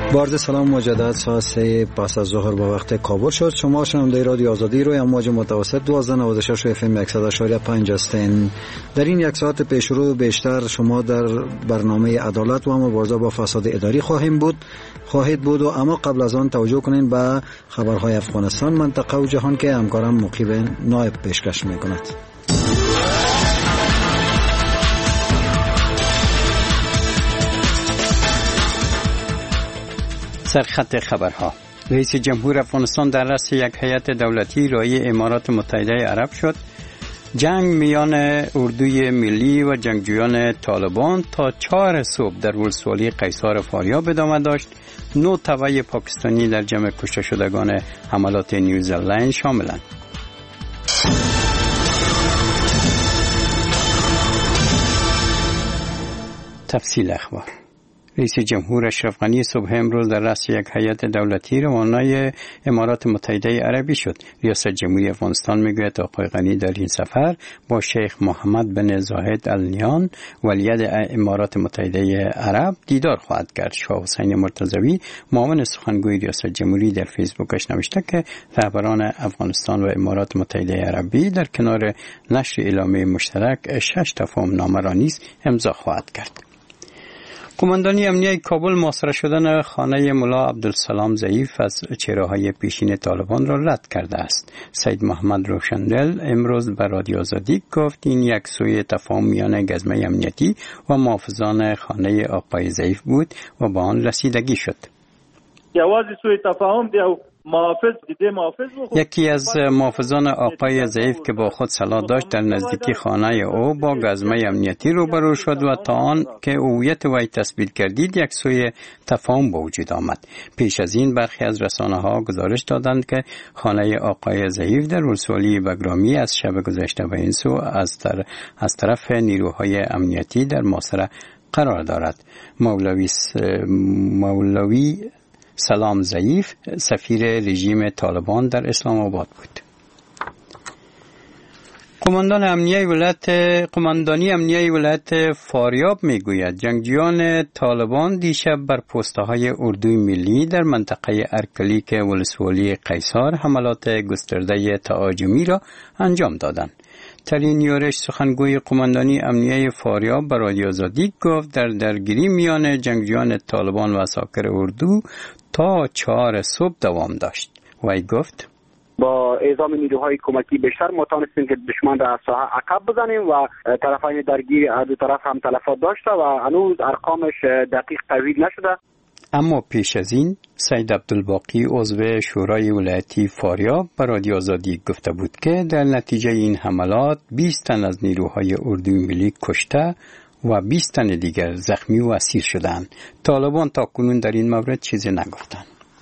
با سلام مجدد. ساعت 3 پس از ظهر با وقت کابل شد. شما شنونده رادیو آزادی روی امواج متوسط 1296 اف ام 100.5 هستین. در این یک ساعت پیش رو بیشتر شما در برنامه عدالت و مبارزه با فساد اداری خواهید بود و اما قبل از آن توجه کنین به خبرهای افغانستان، منطقه و جهان که همکارم مقیب نایب پیشکش میکند. سرخط خبرها. رئیس جمهور افغانستان در رأس یک هیئت دولتی رای امارات متحده عرب شد. جنگ میان اردوی ملی و جنگجویان طالبان تا 4 صبح در ولسوالی قیصار فاریاب ادامه داشت. 9 تبع پاکستانی در جمع کشته شدگان حملات نیوزلند شاملند. تفصیل اخبار. رئیس جمهور اشرف غنی صبح امروز در رأس یک هیئت دولتی روانه امارات متحده عربی شد. ریاست جمهوری افغانستان میگوید آقای غنی در این سفر با شیخ محمد بن زاید ال نهیان ولیعهد امارات متحده عرب دیدار خواهد کرد. شاه حسین مرتضوی معاون سخنگوی ریاست جمهوری در فیسبوکش نوشته که رهبران افغانستان و امارات متحده عربی در کنار نشر اعلامیه مشترک 6 تفاهم نامه را نیز امضا خواهد کرد. قماندانی امنیه کابل محاصره شدن خانه ملا عبدالسلام ضعیف از چهره‌های پیشین طالبان را رد کرده است. سید محمد روشندل امروز به رادیو آزادی گفت این یک سوی تفاهم میان گزمه امنیتی و محافظان خانه آقای ضعیف بود و به آن رسیدگی شد. سوی تفاهم یکی از محافظان آقای ضعیف که با خود سلاح داشت در نزدیکی خانه او با گزمه امنیتی روبرو شد و تا آن که هویت وی تثبیت گردید یک سوی تفاهم به وجود آمد. پیش از این برخی از رسانه‌ها گزارش دادند که خانه آقای ضعیف در ولسوالی بگرامی از شب گذشته و این سو از طرف نیروهای امنیتی در محاصره قرار دارد. مولوی سلام ضعیف سفیر رژیم طالبان در اسلام آباد بود. قماندانی امنیه ولایت فاریاب میگوید جنگجویان طالبان دیشب بر پست‌های اردوی ملی در منطقه ارکلیک ولسوالی قیصار حملات گسترده تهاجمی را انجام دادند. ترین یورش سخنگوی قماندانی امنیه فاریاب به رادیو آزادی گفت در درگیری میان جنگجویان طالبان و عساکر اردو تا 4 صبح دوام داشت. وی گفت با اعزام نیروهای کمکی بیشتر ما توانستیم که دشمن را از ساحه عقب بزنیم و طرفین درگیر از دو طرف هم تلفات داشته و هنوز ارقامش دقیق تحویل نشده. اما پیش از این سید عبدالباقی عضو شورای ولایتی فاریاب به رادیو آزادی گفته بود که در نتیجه این حملات 20 تن از نیروهای اردوی ملی کشته و 20 تن دیگر زخمی و اسیر شدند. طالبان تا کنون در این مورد چیزی نگفتند.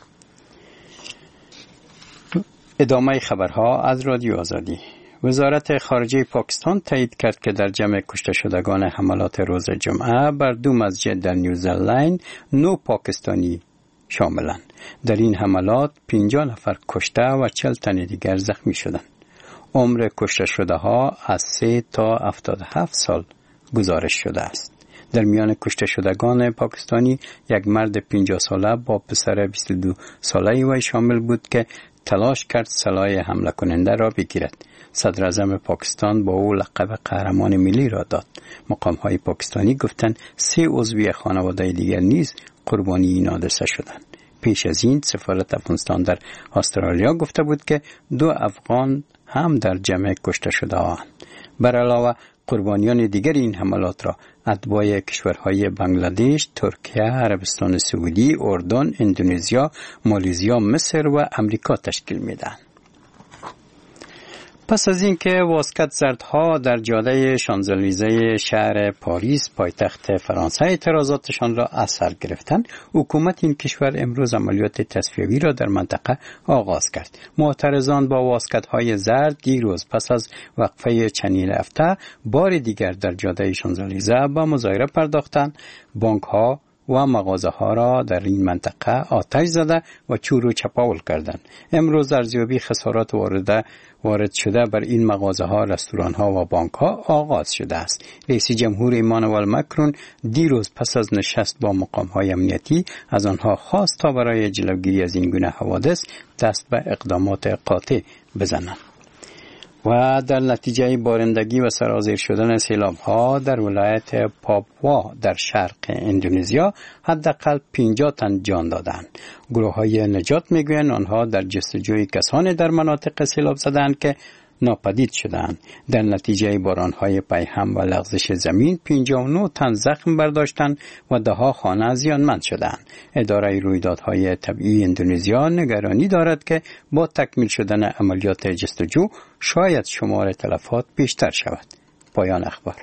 ادامه خبرها از رادیو آزادی. وزارت خارجه پاکستان تایید کرد که در جمع کشته شدگان حملات روز جمعه بر 2 مسجد در نیوزلند 9 پاکستانی شاملند. در این حملات 50 نفر کشته و 40 تن دیگر زخمی شدند. عمر کشته شده ها از 3 تا 77 سال گزارش شده است. در میان کشته شدگان پاکستانی یک مرد 50 ساله با پسر 22 ساله وی شامل بود که تلاش کرد سلاح حمله کننده را بگیرد. صدر اعظم پاکستان با او لقب قهرمان ملی را داد. مقام‌های پاکستانی گفتند 3 عضو خانواده دیگر نیز قربانی این حادثه شدند. پیش از این سفارت افغانستان در استرالیا گفته بود که 2 افغان هم در جمع کشته شده اند. بر علاوه قربانیان دیگر این حملات را اتباع کشورهای بنگلادش، ترکیه، عربستان سعودی، اردن، اندونزیا، مالزیا، مصر و امریکا تشکیل میدهند. پس از اینکه واسکت زردها در جاده شانزلیزه شهر پاریس پایتخت فرانسه اعتراضاتشان را از سر گرفتند، حکومت این کشور امروز عملیات تصفیه‌ای را در منطقه آغاز کرد. معترضان با واسکت‌های زرد دیروز پس از وقفه چندین هفته بار دیگر در جاده شانزلیزه با مظاهره پرداختند. بانک‌ها، و مغازه ها را در این منطقه آتش زده و چور و چپاول کردند. امروز ارزیابی خسارات وارد شده بر این مغازه ها، رستوران ها و بانک ها آغاز شده است. رئیس جمهور ایمانوئل مکرون دیروز پس از نشست با مقام های امنیتی از آنها خواست تا برای جلوگیری از این گونه حوادث دست به اقدامات قاطع بزنند. و در نتیجه بارندگی و سرازیر شدن سیلاب‌ها در ولایت پاپوا در شرق اندونزیا حداقل 50 تن جان دادند. گروه‌های نجات میگویند آنها در جستجوی کسانی در مناطق سیلاب زدند که ناپدید شدند. در نتیجه باران‌های پیهم و لغزش زمین 59 تن زخم برداشتند و ده‌ها خانه زیانمند شدند. اداره رویدادهای طبیعی اندونزیا نگرانی دارد که با تکمیل شدن عملیات جستجو شاید شمار تلفات بیشتر شود. پایان اخبار.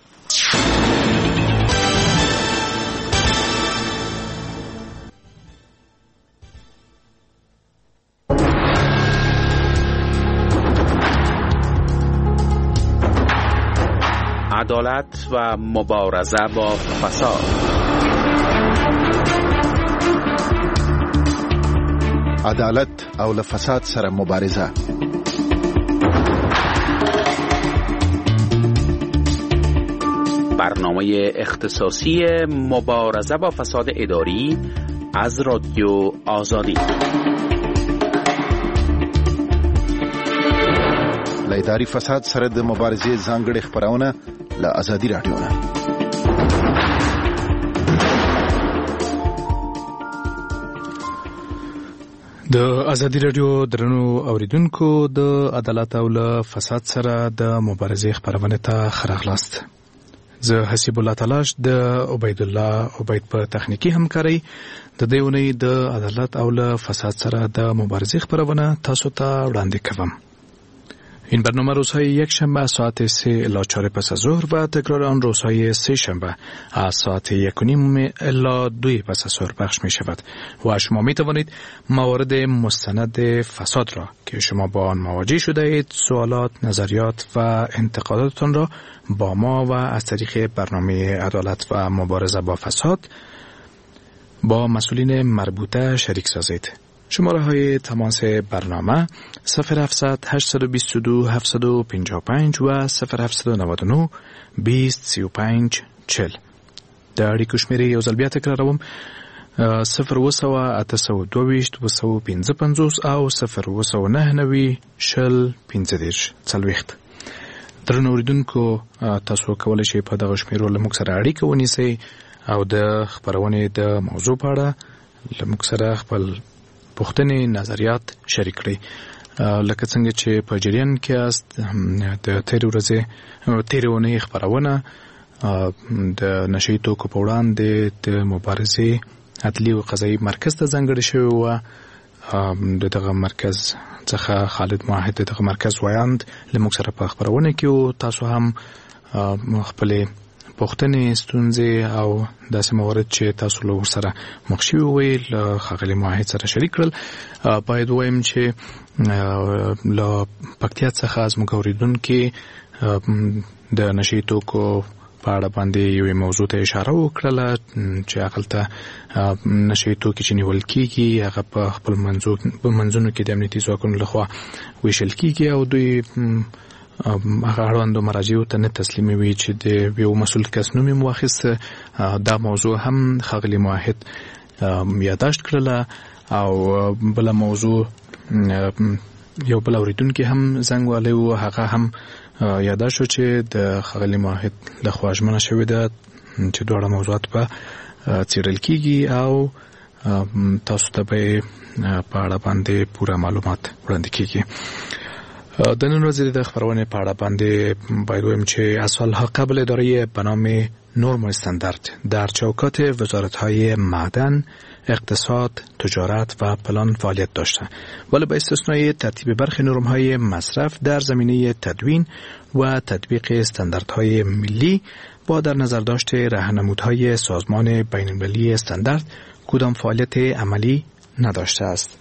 عدالت و مبارزه با فساد. عدالت او له فساد سره مبارزه. برنامه اختصاصی مبارزه با فساد اداری از رادیو آزادی. له اداري فساد سره د مبارزې ځانګړې خبرونه له آزادي رادیو نه. د آزادي رادیو درنو اوریدونکو، د عدالت او له فساد سره د مبارزې خبرونه ته خراغلاست. زه حسیب الله تلاش د عبید الله عبید په تخنیکی همکاري د دیونی د عدالت او له فساد سره د مبارزې خبرونه تاسو ته وړاندې کوم. این برنامه روزهای یک شنبه ساعت 3 الی 4 پس از ظهر و تکرار آن روزهای 3 شنبه از ساعت 1:30 الی 2 پس از ظهر پخش می شود و شما می توانید موارد مستند فساد را که شما با آن مواجه شده اید، سوالات، نظریات و انتقاداتتان را با ما و از طریق برنامه عدالت و مبارزه با فساد با مسئولین مربوطه شریک سازید. شماره های تماس برنامه 0700 822 755 و 0799 20 35 40. در اړیکو شمیرې یو ځل بیا تکراروم 02822 255 او 029 شل 15 40. درنو اوریدونکو، تاسو کولی شئ په دغه شمیرو له موږ سره اړیکه ونیسئ او د خبرونې د موضوع په اړه له موږ سره خپل پوښتنې، نظریات شریک کړئ. لکه څنګه چې په جریان کې است د تېرې اونۍ خبرونه د نشهیي توکو په وړاندې د مبارزې عدلي او قضایي مرکز ته ځانګړې شوې وه. د دغه مرکز څخه خالد موحد د دغه مرکز ویاند له موږ سره په خبرونه کې و. تاسو هم خپلې پوښتنې، ستونزې او داسې موارد چې تاسو له ورسره مخ شوي وئ له ښاغلي موحد سره شریک کړل. باید ووایم چې له پکتیا څخه زموږ اورېدونکي د نشهیي توکو په اړه باندې یوې موضوع ته اشاره وکړله چې هغلته نشهیي توکي چې نیول کېږي هغه په خپل منځونو کې د امنیتي ځواکونو لخوا ویشل کېږي او دوی هغه اړوندو مراجعو ته نه تسلیموي چې د یو مسؤل کس نوم یې واخیسته. دا موضوع هم ښاغلي موحد یاداشت کړله او بله موضوع یو بل اورېدونکي هم زنګ والی و، هغه هم یاداشت شو چې د ښاغلي موحد لخوا ژمنه شوې ده چې دواړه موضوعات به څېړل کېږي او تاسو ته به په اړه باندې پوره معلومات وړاندې کېږي. د نن ورځې د خبرونې په اړه باندې باید ووایم چې از سالها قبل اداره به نام نرم استاندارد در چوکات وزارت‌های معدن، اقتصاد، تجارت و پلان فعالیت داشته، ولی با استثنای ترتیب برخی نرم‌های مصرف در زمینه تدوین و تطبیق استانداردهای ملی با در نظر داشت راهنمودهای سازمان بین‌المللی استاندارد کدام فعالیت عملی نداشته است.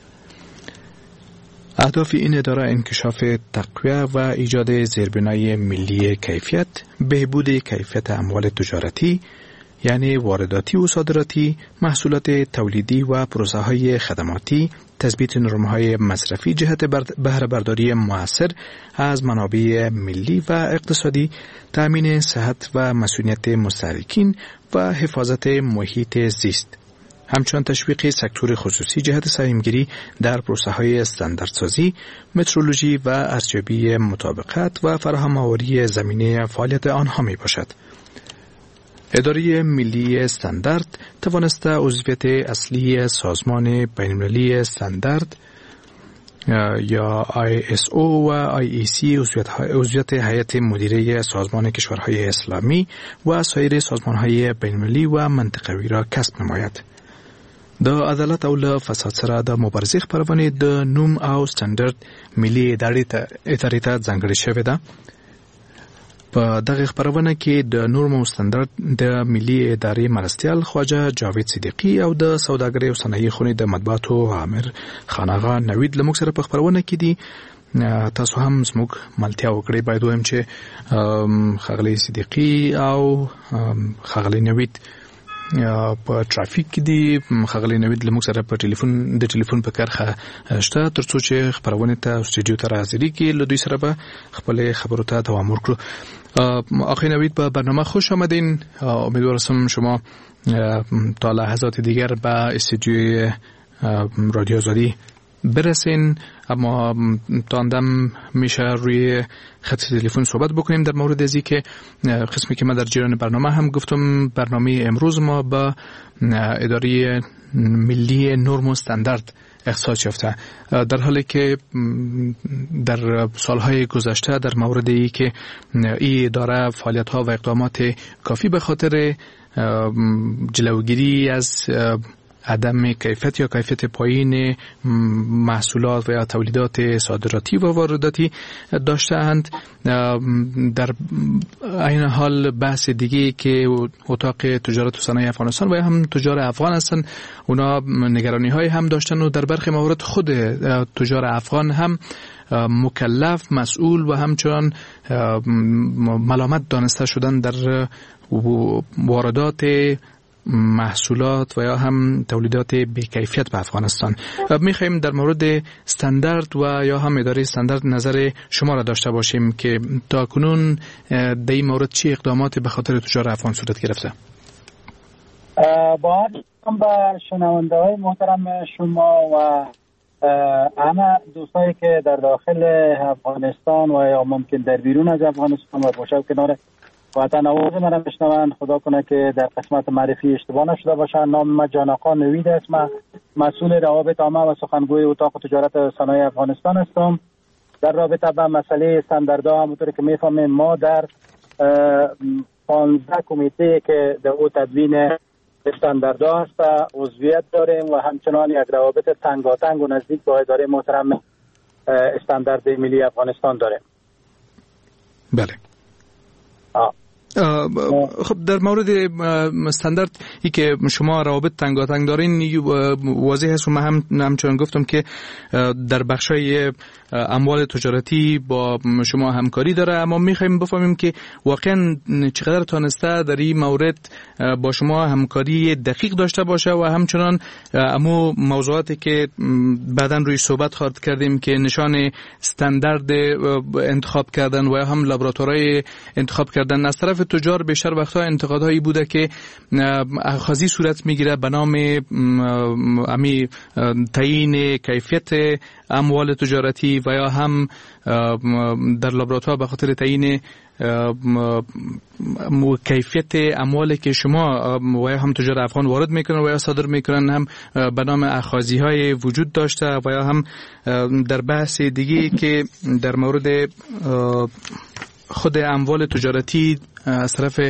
اهداف این اداره انکشاف تقویت و ایجاد زیربنای ملی کیفیت، بهبود کیفیت اموال تجارتی، یعنی وارداتی و صادراتی، محصولات تولیدی و پروسه های خدماتی، تثبیت نرم‌های مصرفی جهت بهره برداری مؤثر از منابع ملی و اقتصادی، تأمین صحت و مسئولیت مستهلکین و حفاظت محیط زیست. همچنین تشویق سکتور خصوصی جهت سهمگیری در پروسه‌های استانداردسازی، مترولوژی و ارزیابی مطابقت و فراهم آوری زمینه فعالیت آنها می باشد. اداره ملی استاندارد توانسته عضویت اصلی سازمان بین‌المللی استاندارد یا ISO و IEC، عضویت هیئت مدیره سازمان کشورهای اسلامی و سایر سازمانهای بین‌المللی و منطقوی را کسب نماید. د عدالت او له فساد سره د مبارزې خپرونې د نوم او سټنډرډ ملي ادارې ته ځانګړې شوې ده. په دغه خپرونه کې د نورم او سټنډرډ د ملي ادارې مرستیال خواجه جاوید صدیقی او د سوداګرۍ او صنایع خونې د مطبوعاتو عامر خان آغا نوید له موږ سره په خپرونه کې دي. تاسو هم زموږ ملتیا وکړئ. باید وایم چې ښاغلی صدیقی او ښاغلی نوید په ټرافیک کې دي. ښاغلی نوید له موږ سره په ټلیفون په کرخه شته، ترڅو چې خپرونې ته استودیو ته راحاضري کړي. له دوی سره به خپل خبرو ته دوام ورکړو. آقای نوید به برنامه خوش آمدین. امیدوارم شما تا لحظات دیگر به استودیوی رادیو آزادی برسین، اما تا اندم میشه روی خط تلفن صحبت بکنیم در مورد ازی که قسمی که من در جریان برنامه هم گفتم. برنامه امروز ما با اداره ملی نرم و استاندارد اختصاص یافته، در حالی که در سالهای گذشته در مورد ای که این اداره فعالیت‌ها و اقدامات کافی به خاطر جلوگیری از عدم کیفیت یا کیفیت پایین محصولات و یا تولیدات صادراتی و وارداتی داشتند. در این حال بحث دیگه که اتاق تجارت و صنایع افغانستان و هم تجار افغان هستند، اونا نگرانی های هم داشتن و در برخی موارد خود تجار افغان هم مکلف، مسئول و همچنان ملامت دانسته شدن در واردات محصولات و یا هم تولیدات بی‌کیفیت به افغانستان. می‌خوایم در مورد استاندارد و یا هم اداره استاندارد نظر شما را داشته باشیم که تا کنون در این مورد چه اقداماتی به خاطر تجار افغان صورت گرفته؟ با به شنونده‌های محترم شما و همه دوستایی که در داخل افغانستان و یا ممکن در بیرون از افغانستان و باشه کنار وطن آواز من بشنوند، خدا کنه که در قسمت معرفی اشتباه نشده باشه. نام من جان آقا نوید است. من مسئول روابط عامه و سخنگوی اتاق تجارت و صنایع افغانستان هستم. در رابطه با مسئله استانداردها همونطور که میفهمیم ما در 15 کمیته که در او تدوین استانداردها هست عضویت داریم و همچنان یک روابط تنگاتنگ و نزدیک با اداره محترم استاندارد ملی افغانستان داریم. بله. خب در مورد استاندارد ای که شما روابط تنگاتنگ دارین واضح است و من همچنان گفتم که در بخشای اموال تجارتی با شما همکاری داره، اما میخوایم بفهمیم که واقعا چقدر تانسته در این مورد با شما همکاری دقیق داشته باشه و همچنان امو موضوعاتی که بعداً روی صحبت خواهد کردیم که نشان استاندارد انتخاب کردن و هم لابراتوارهای انتخاب کردن از طرف تجار بیشتر وقتها انتقادهایی بوده که اخاذی صورت میگیره به نام امی تعیین کیفیت اموال تجارتی و یا هم در لابراتوار به خاطر تعیین کیفیت اموالی که شما و یا هم تجار افغان وارد میکنن و یا صادر میکنن هم به نام اخاذی های وجود داشته و یا هم در بحث دیگه که در مورد خود اموال تجارتی از طرف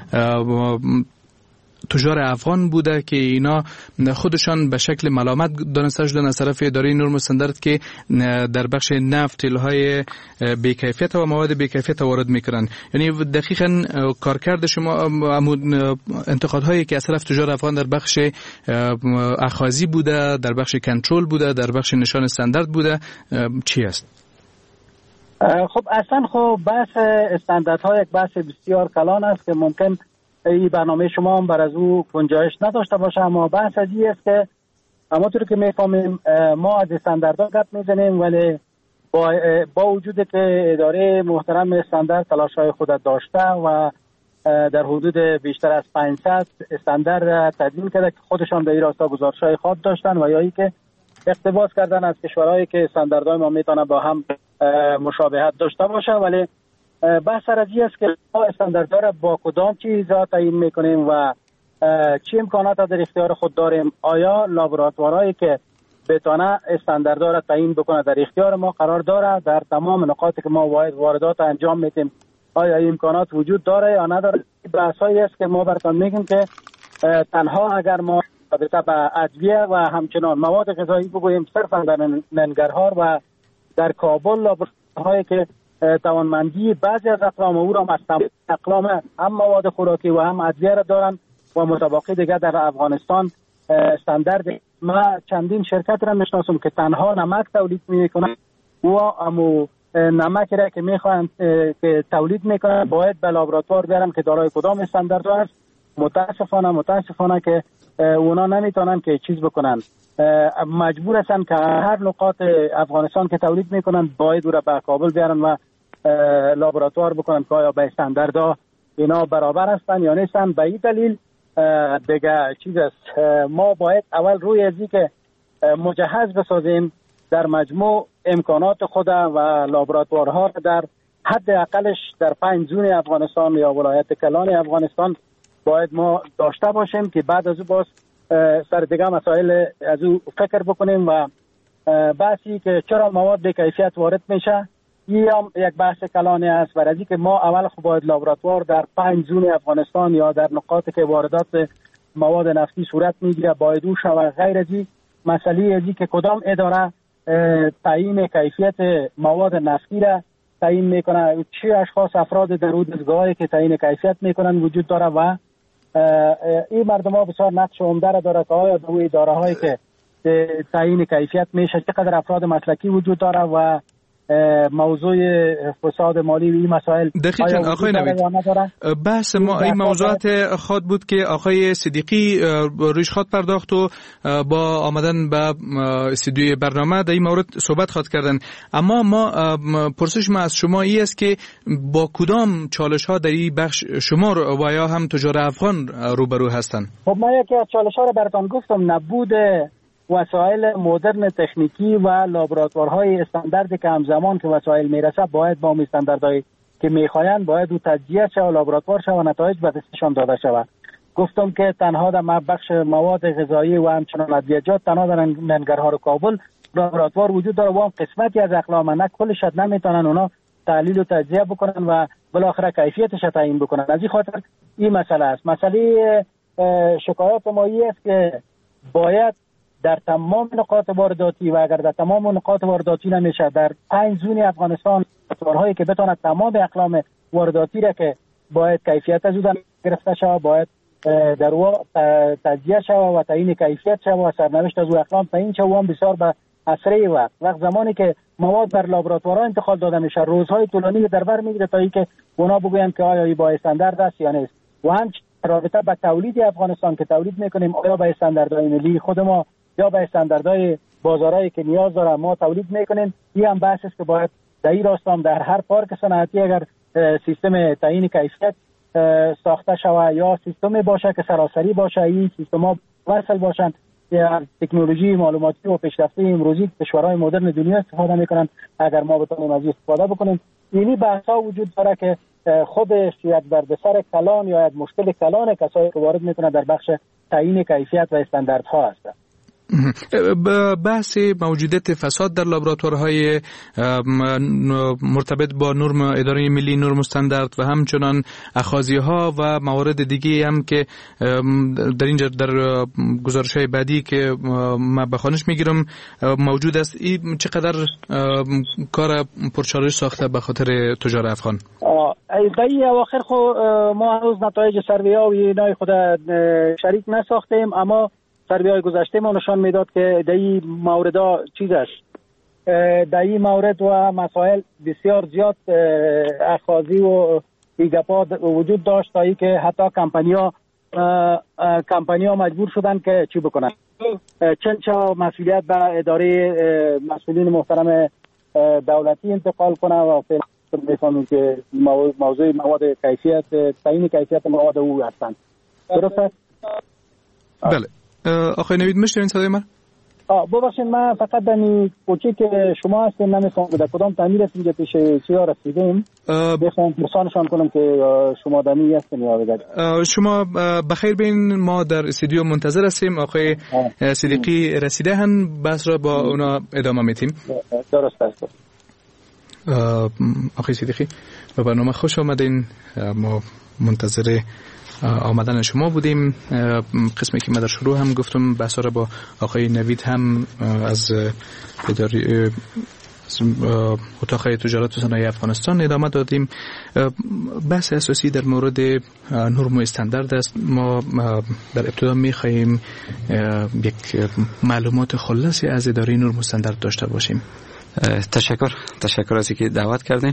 تجار افغان بوده که اینا خودشان به شکل ملامت دانسته شدن از طرف اداره نرم و استاندارد که در بخش نفت تیل‌های بی‌کیفیت و مواد بی‌کیفیت وارد میکنن. یعنی دقیقاً کارکرد شما انتقادهایی که از طرف تجار افغان در بخش اخاذی بوده، در بخش کنترل بوده، در بخش نشان استاندارد بوده چی است؟ خب اصلا بحث استانداردها یک بحث بسیار کلان است که ممکن این برنامه شما هم بر از او گنجایش نداشته باشه. اما بحث از این است که همونطور که میفهمیم ما از استانداردها گپ میزنیم، ولی با وجود که اداره محترم استاندارد تلاش‌های خود داشته و در حدود بیشتر از 500 استاندارد تدوین کرده که خودشان در این راستا گزارش‌های خود داشتن و یا ای که اقتباس کردن از کشورهایی که استانداردهای ما میتونه با هم مشابهت داشته باشه. ولی بحث سر از این است که ما استانداردها را با کدام چیزا تعیین میکنیم و چه امکانات در اختیار خود داریم. آیا لابراتوارهایی که بتونه استانداردها را تعیین بکنه در اختیار ما قرار داره؟ در تمام نقاطی که ما واردات انجام میدیم آیا امکانات وجود داره یا نداره؟ بحثایی است که ما براتون میگیم که تنها اگر ما رابطه به ادویه و همچنان مواد غذایی بگوییم صرفا در ننگرهار و در کابل لابراتوارهایی که توانمندی بعضی از اقلام او را اقلام هم مواد خوراکی و هم ادویه را دارن و متباقی دیگه در افغانستان استاندارد. ما چندین شرکت را میشناسم که تنها نمک تولید میکنن و امو نمک را که میخوان که تولید میکنن باید به لابراتوار بیارن که دارای کدام استاندارد است. متاسفانه که اونا نمیتونن که چیز بکنن، مجبور هستن که هر نقاط افغانستان که تولید میکنن باید او را به کابل بیارن و لابراتوار بکنن که آیا به استانداردها اینا برابر هستن یا نیستن. به این دلیل دیگه چیز است، ما باید اول روی ازی که مجهز بسازیم در مجموع امکانات خود و لابراتوارها در حد اقلش در 5 زون افغانستان یا ولایت کلان افغانستان باید ما داشته باشیم که بعد از او باز سر دیگه مسائل از او فکر بکنیم. و بحثی که چرا مواد به کیفیت وارد میشه این هم یک بحث کلانی است. برای که ما اول خب باید لابراتوار در 5 زون افغانستان یا در نقاطی که واردات مواد نفتی صورت میگیره باید او شود. غیر از این مسئله ازی که کدام اداره تعیین کیفیت مواد نفتی را تعیین میکنه، چه اشخاص افراد در اون دستگاهی که تعیین کیفیت میکنن وجود داره و این مردم ها بسیار نقش عمده را داره که آیا در اداره هایی که تعیین کیفیت میشه چقدر افراد مسلکی وجود داره و موضوع فساد مالی و این مسائل دقیقاً آقای نوید بحث ما این موضوعات خود بود که آقای صدیقی رویش خود پرداخت و با آمدن به استودیوی برنامه در این مورد صحبت خود کردن. اما ما پرسش ما از شما این است که با کدام چالش ها در این بخش شما و یا هم تجار افغان روبرو هستند؟ خب ما یکی از چالش ها رو براتون گفتم، نبود وسایل مدرن تکنیکی و لابراتوارهای استانداردی که همزمان که وسایل میرسه باید با استانداردهایی که میخواین باید او تجزیه شود و لابراتوار شود و نتایج به دستشان داده شود. گفتم که تنها در بخش مواد غذایی و همچنان ادویه‌جات تنها در ننگرهار و کابل لابراتوار وجود داره و هم قسمتی از اقلام نه کلش نمیتونن اونا تحلیل و تجزیه بکنن و بالاخره کیفیتش تعیین بکنن. از این خاطر این مسئله است. مسئله شکایات ما است که باید در تمام نقاط وارداتی و اگر در تمام نقاط وارداتی نمیشه در 5 زون افغانستان لابراتوارهایی که بتواند تمام اقلام وارداتی را که باید کیفیت از او گرفته شود باید در او تجزیه شود و تعیین کیفیت شود و سرنوشت از او اقلام تعیین شود و بسیار به اسرع وقت زمانی که مواد بر لابراتوارها انتقال داده میشه روزهای طولانی در بر میگیره تا اینکه اونا بگویند که آیا این با استاندارد است یا نیست. و هم رابطه به تولید افغانستان که تولید میکنیم آیا با استانداردهای ملی خود ما یا به استانداردهای بازارهایی که نیاز داره ما تولید میکنیم. این هم بحث است که باید در این راستا در هر پارک صنعتی اگر سیستم تعیین کیفیت ساخته شود یا سیستم باشه که سراسری باشه، این سیستم‌ها وصل باشن یا تکنولوژی معلوماتی و پیشرفته امروزی کشورهای مدرن دنیا استفاده میکنن، اگر ما بتونیم از این استفاده بکنیم. اینی بحث‌ها وجود داره که خودش یک دردسر کلان یا یک مشکل کلان کسایی که وارد میکنه در بخش تعیین کیفیت و استانداردها هست. بحث موجودیت فساد در لابراتوارهای مرتبط با نرم اداره ملی نرم استاندارد و همچنان اخاذی‌ها و موارد دیگه هم که در اینجا در گزارش‌های بعدی که ما به خوانش میگیرم موجود است، این چقدر کار پرچالش ساخته به خاطر تجار افغان؟ ای اواخر خو ما هنوز نتایج سروی‌ها و اینای خود شریک نساختیم، اما سروی‌های گذشته ما نشان میداد که در این موردها چیز است، در این مورد و مسائل بسیار زیاد اخاذی و این گپا وجود داشت تا ای که حتی کمپانیا مجبور شدن که چی بکنن، چنچا مسئولیت به اداره مسئولین محترم دولتی انتقال کنه و فعلا میفهمیم که موضوع مواد کیفیت، تعیین کیفیت مواد او هستند. درسته؟ بله. آقای نوید میشنوین صدای من؟ ببخشید من فقط دمی کوچی که شما هستین نمی‌فهمم در کدام تعمیر هستین که پیش چیا رسیدیم بخوام پرسانشان کنم که شما دمی هستین یا بگید. شما بخیر بین، ما در استودیو منتظر هستیم. آقای صدیقی رسیده هن، بس را با اونا ادامه میتیم. درست است. آقای صدیقی به برنامه خوش آمدین. ما منتظر آمدن شما بودیم. قسمی که من در شروع هم گفتم بحثا را با آقای نوید هم از اداره اتاق تجارت و صنایع افغانستان ادامه دادیم. بحث اساسی در مورد نرم و استاندارد است. ما در ابتدا می‌خواهیم یک معلومات خلاصی از اداره نرم و استاندارد داشته باشیم. تشکر از اینکه دعوت کردین.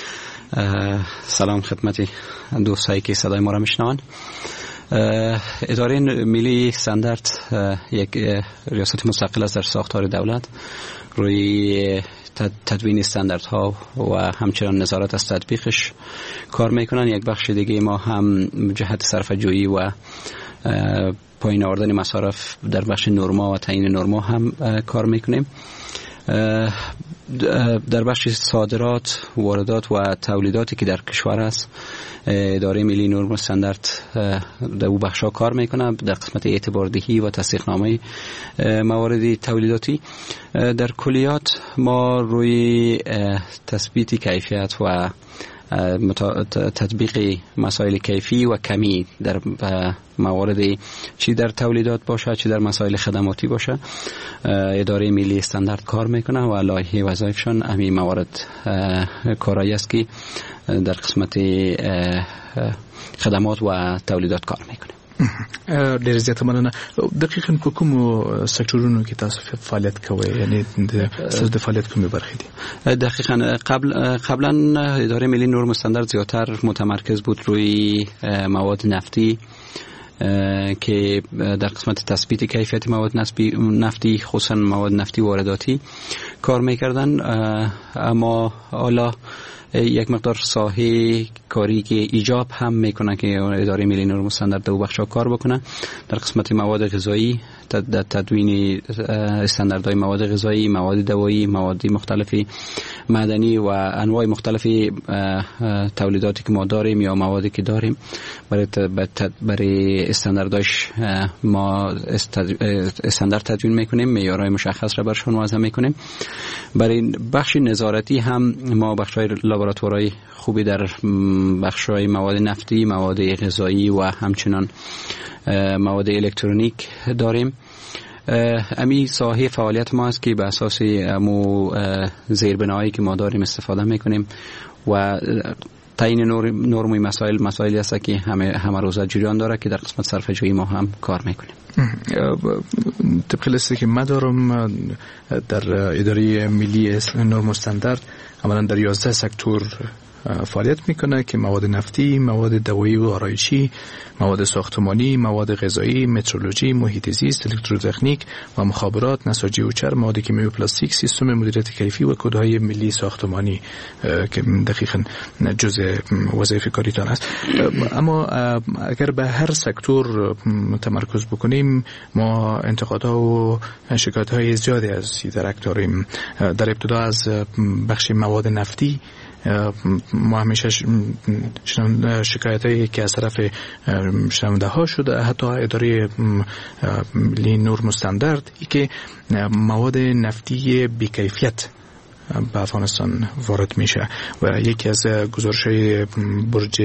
سلام خدمت دوستایی که صدای ما را میشنوند. اداره ملی استاندارد یک ریاست مستقل است در ساختار دولت، روی تدوین استانداردها و همچنان نظارت از تطبیقش کار میکنن. یک بخش دیگه ما هم جهت صرفه‌جویی و پایین آوردن مصارف در بخش نرما و تعیین نرما هم کار میکنیم. در بخش صادرات، واردات و تولیداتی که در کشور است، اداره ملی نرم و استاندارد در اون بخشا کار میکنه. در قسمت اعتباردهی و تصدیقنامه موارد تولیداتی در کلیات ما روی تثبیت کیفیت و تطبیق مسائل کیفی و کمی در موارد چی در تولیدات باشه چی در مسائل خدماتی باشه اداره ملی استاندارد کار میکنه و لایحه وظایفشان همین موارد کارایی است که در قسمت خدمات و تولیدات کار میکنه. ډیر زیاته مننه. دقیقاً کوم سکتورونو کې تاسو فعالیت کوئ، یعنی د فعالیت کومه برخه دي؟ دقیقاً قبلا اداره ملی نرم استاندارد زیاتر متمرکز بود روی مواد نفتی که در قسمت تثبیت کیفیت مواد نفتی خصوصا مواد نفتی وارداتی کار میکردن، اما حالا یک مقدار ساحه کاری که ایجاب هم میکنه که اداره ملی نرم استاندارد در بخشا کار بکنه. در قسمت مواد غذایی، در تدوین استانداردهای مواد غذایی، مواد دوایی، مواد مختلفی معدنی و انواع مختلفی تولیداتی که ما داریم یا موادی که داریم برای استاندارداش ما استاندارد تدوین میکنیم، معیارهای مشخص را برشون وضع میکنیم. برای بخش نظارتی هم ما بخش‌های لابراتوارهای خوبی در بخش‌های مواد نفتی، مواد غذایی و همچنان مواد الکترونیک داریم. امی ساحه فعالیت ما است که به اساس امو زیربنایی که ما داریم استفاده میکنیم و تعیین نرم مسائلی است که همه روزه جریان داره که در قسمت صرفه‌جویی ما هم کار میکنیم. طبق لیستی که ما دارم در اداره ملی نرم استاندارد عملا در 11 سکتور فعالیت میکنه که مواد نفتی، مواد دوایی و آرایشی، مواد ساختمانی، مواد غذایی، مترولوژی، محیط زیست، الکتروتکنیک و مخابرات، نساجی و چرم، مواد کیمیایی و پلاستیک، سیستم مدیریت کیفی و کدهای ملی ساختمانی که دقیقاً جزء وظایف کاریتان است. اما اگر به هر سکتور تمرکز بکنیم ما انتقادها و شکایت‌های زیادی از درک داریم. در ابتدا از بخش مواد نفتی ما همیشه شکایتایی که از طرف شنونده ها شده، حتی اداره ملی نرم استاندارد، ای که مواد نفتی بی‌کیفیت به افغانستان وارد میشه و یکی از گزارش‌های برج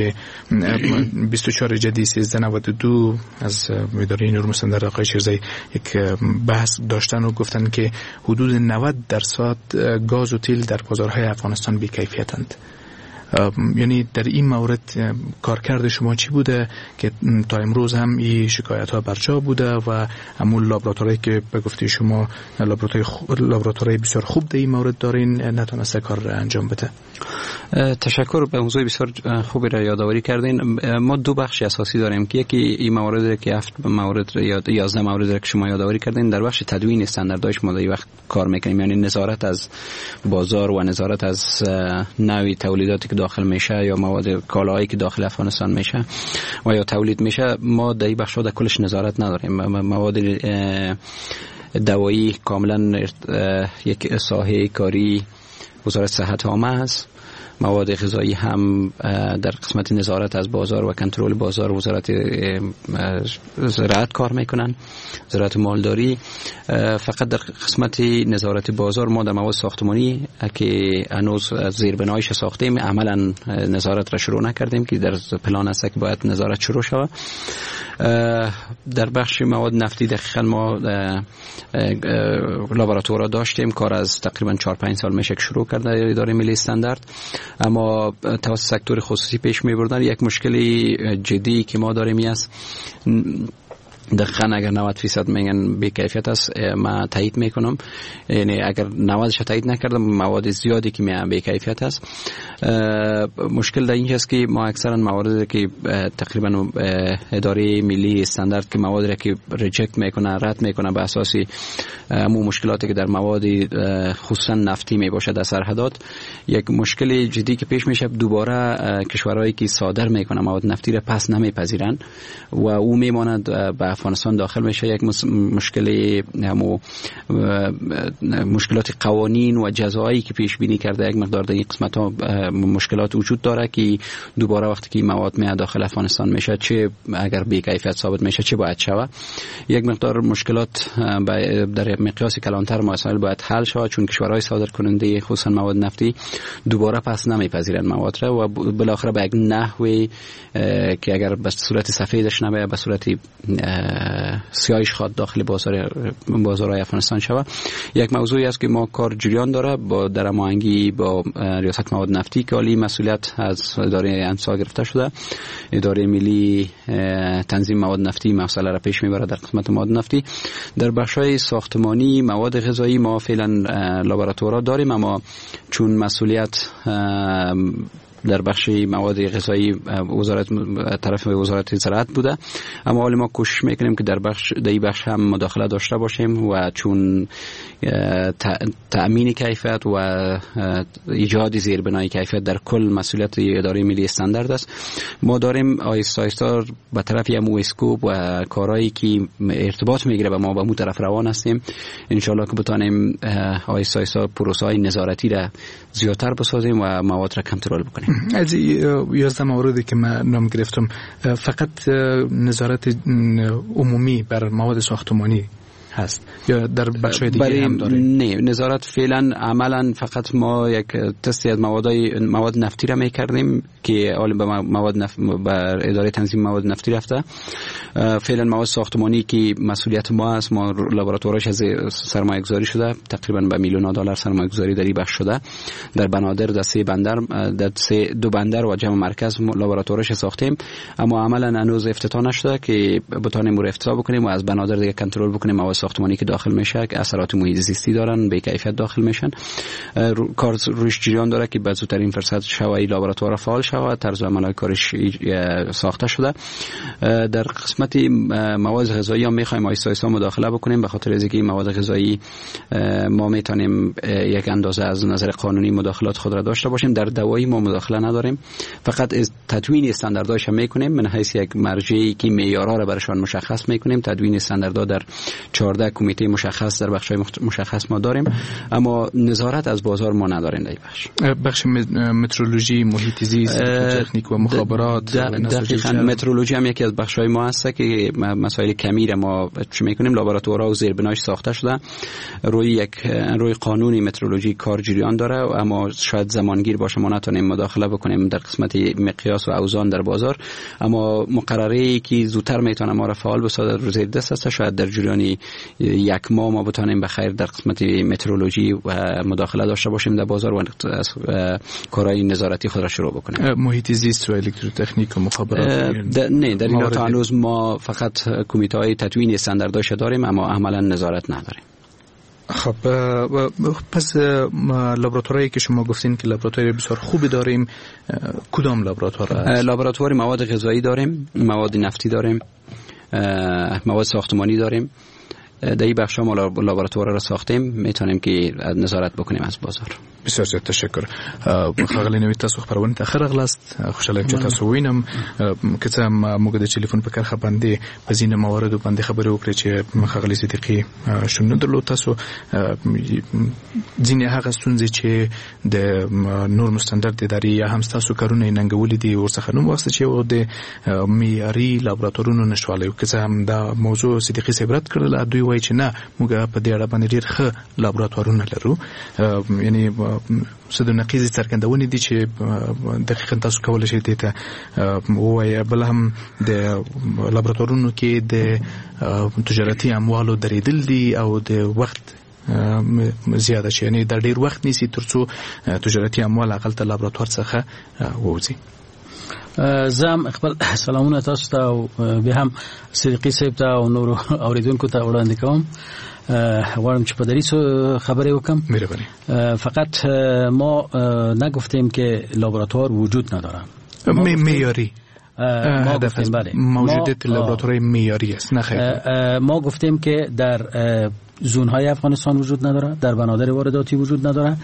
24 جدی 1392 از اداره نرم استاندارد آقای شیرزایی یک بحث داشتن و گفتن که حدود 90% گاز و تیل در بازارهای افغانستان بی‌کیفیتند. یعنی در این مورد کارکرد شما چی بوده که تا امروز هم این شکایت ها برجا بوده و همون لابراتوری که به گفته شما لابراتوری بسیار خوب در این مورد دارین نتونسته کار را انجام بده؟ تشکر، به موضوع بسیار خوبی را یادآوری کردین. ما دو بخش اساسی داریم که یکی این موارد که 7 مورد یا 11 مورد که شما یادآوری کردین در بخش تدوین استانداردهاش ما در وقت کار میکنیم، یعنی نظارت از بازار و نظارت از نوع تولیداتی که داخل میشه یا مواد کالاهایی که داخل افغانستان میشه و یا تولید میشه. ما در این بخش ها کلش نظارت نداریم. مواد دوایی کاملا یک ساحه کاری وزارت صحت عامه است. مواد غذایی هم در قسمت نظارت از بازار و کنترل بازار وزارت زراعت کار میکنن، وزارت مالداری. فقط در قسمت نظارت بازار ما در مواد ساختمانی که هنوز زیربنایش ساختیم عملا نظارت را شروع نکردیم که در پلان است که باید نظارت شروع شود. در بخش مواد نفتی دقیقاً ما لابراتوار داشتیم، کار از تقریبا 4-5 سال میشه که شروع کرده اداره ملی استاندارد، اما توسط سکتور خصوصی پیش میبردن. یک مشکلی جدی که ما داریم است دقیقاً اگر 90% میگن بی کیفیت است ما تایید میکنم، یعنی اگر 90% تایید نکردم مواد زیادی که میگن بی کیفیت است. مشکل در اینجاست که ما اکثرا موارد که تقریبا اداره ملی استاندارد که مواد را که ریجکت میکنه رد میکنه به اساس همون مشکلاتی که در مواد خصوصا نفتی میباشه در سرحدات، یک مشکل جدی که پیش میشه دوباره کشورهایی که صادر میکنه مواد نفتی را پس نمیپذیرن و او میماند به افغانستان داخل میشه. یک مشکل مشکلات قوانین و جزایی که پیش بینی کرده یک مقدار در این قسمت ها مشکلات وجود داره که دوباره وقتی که مواد میاد داخل افغانستان میشه چه اگر بی کیفیت ثابت میشه چه باید شود. یک مقدار مشکلات در مقیاس کلانتر مسائل باید حل شود چون کشورهای صادر کننده خصوصا مواد نفتی دوباره پس نمیپذیرن مواد را و بالاخره به یک نحوی که اگر به صورت سفیدش نباید به صورت سیاهش خواد داخل بازارهای افغانستان شود. یک موضوعی است که ما کار جریان داره با در هماهنگی با ریاست مواد نفتی که عالی مسئولیت از اداره انسا گرفته شده. اداره ملی تنظیم مواد نفتی مسئله را پیش میبره در قسمت مواد نفتی. در بخش‌های ساختمانی مواد غذایی ما فعلا لابراتوارا داریم، اما چون مسئولیت در بخش مواد غذایی طرف وزارت زراعت بوده، اما حالا ما کوشش میکنیم که در این بخش هم مداخله داشته باشیم و چون تأمین کیفیت و ایجاد زیربنای کیفیت در کل مسئولیت اداره ملی استاندارد است. ما داریم آیستا آیستا به طرف یم اسکوپ و کارهایی که ارتباط میگیره با ما به اون طرف روان هستیم. ان شاء الله که بتونیم آیستا آیستا پروسه‌های نظارتی را زیادتر بسازیم و مواد را کنترل بکنیم. از 11 موردی که من نام گرفتم فقط نظارت عمومی بر مواد ساختمانی هست یا در بخش‌های دیگه هم داریم؟ نه، نظارت فعلا عملا فقط ما یک تستی از مواد نفتی را می‌کردیم که حالا به بر اداره تنظیم مواد نفتی رفته. فعلا مواد ساختمانی که مسئولیت ما است، ما لابراتوارش از سرمایه‌گذاری شده، تقریبا به میلیون دلار سرمایه‌گذاری در این بخش شده. در بنادر در 3 بندر، در 2 بندر و جمع مرکز لابراتوارش ساختیم، اما عملا هنوز افتتاح نشده که بتونیم رو افتتاح بکنیم و از بنادر دیگه کنترل بکنیم مواد ساختمانی که داخل میشه که اثرات محیط زیستی دارن، به کیفیت داخل میشن. کار روش جریان داره که به زودترین فرصت شوی لابراتوار فعال شود، طرز عمل کارش ساخته شده. در قسمت مواد غذایی هم میخوایم آیستا آیستا مداخله بکنیم، به خاطر از اینکه مواد غذایی ما میتونیم یک اندازه از نظر قانونی مداخلات خود را داشته باشیم. در دوایی ما مداخله نداریم، فقط از تدوین استانداردهاش میکنیم من حیث یک مرجعی که معیارها را برشان مشخص میکنیم. تدوین استانداردها در 14 کمیته مشخص در بخش‌های مشخص ما داریم، اما نظارت از بازار ما نداریم. در بخش مترولوژی، محیط زیست، تکنیک و مخابرات، دقیقاً مترولوژی هم یکی از بخش‌های ما هست که مسائل کمی را ما چه می‌کنیم. لابراتوارها و زیربناش ساخته شده، روی قانونی مترولوژی کار جریان داره، اما شاید زمانگیر باشه ما نتونیم مداخله بکنیم در قسمت مقیاس و اوزان در بازار، اما مقرره‌ای که زودتر میتونه ما را فعال بسازه رو زیر دست است. شاید در جریان یک ماه ما بتانیم بخیر در قسمت مترولوژی و مداخله داشته باشیم در بازار و کارهای نظارتی خود را شروع بکنیم. محیط زیست و الکتروتکنیک و مخابرات نه، در این تا هنوز ما فقط کمیته تدوین استاندارداش داریم اما عملا نظارت نداریم. خب پس لابراتواری که شما گفتین که لابراتوری بسیار خوبی داریم، کدام لابراتوار است؟ لابراتوار مواد غذایی داریم، مواد نفتی داریم، مواد ساختمانی داریم. در این بخش ما لابراتوار را ساختیم، میتونیم که نظارت بکنیم از بازار. بسیار زیاد تشکر. خاغلی نوید تاسو خبرونه تاخر اغلاست خوشحالم چې تاسو وینم که څه موږ د ټلیفون په کرخه باندې په ځینې مواردو باندې خبرې وکړې چې خاغلی صدیقي شنو درلود. تاسو ځینې هغه ستونزې چې د نورم استاندارد ادارې یا هم تاسو کارونه ننګولې دي ورڅخه نوم واخیسته چې و د معیاري لابراتوارونو نشوالی که څه هم دا موضوع صدیقي صاحب رد کړل. دوی وایي چې نه موږ په دې اړه باندې ډېر ښه لابراتوارونه لرو، یعنی څه د نقیض څرګندونې دي چې دقیقاً تاسو کولی شئ دې ته ووایئ. بل هم د لابراتوارونو کې د تجارتي اموالو درېدل دي او د وخت زیاده شي، یعنی دا ډېر وخت نیسي تر څو تجارتي اموال هغلته لابراتوار څخه ووځي. زم خپل سلامونه تاسو ته او به هم صدیقي صاحب ته او نور اوریدونکو ته وړاندې کوم. غواړم چې په دریس خبرې وکم. فقط ما نگفتیم که لابراتوار وجود نداره، معیاری ما گفتیم بله موجودیت لابراتوار معیاری است. نه خیر، ما گفتیم که در زونهای افغانستان وجود نداره، در بنادر وارداتی وجود نداره،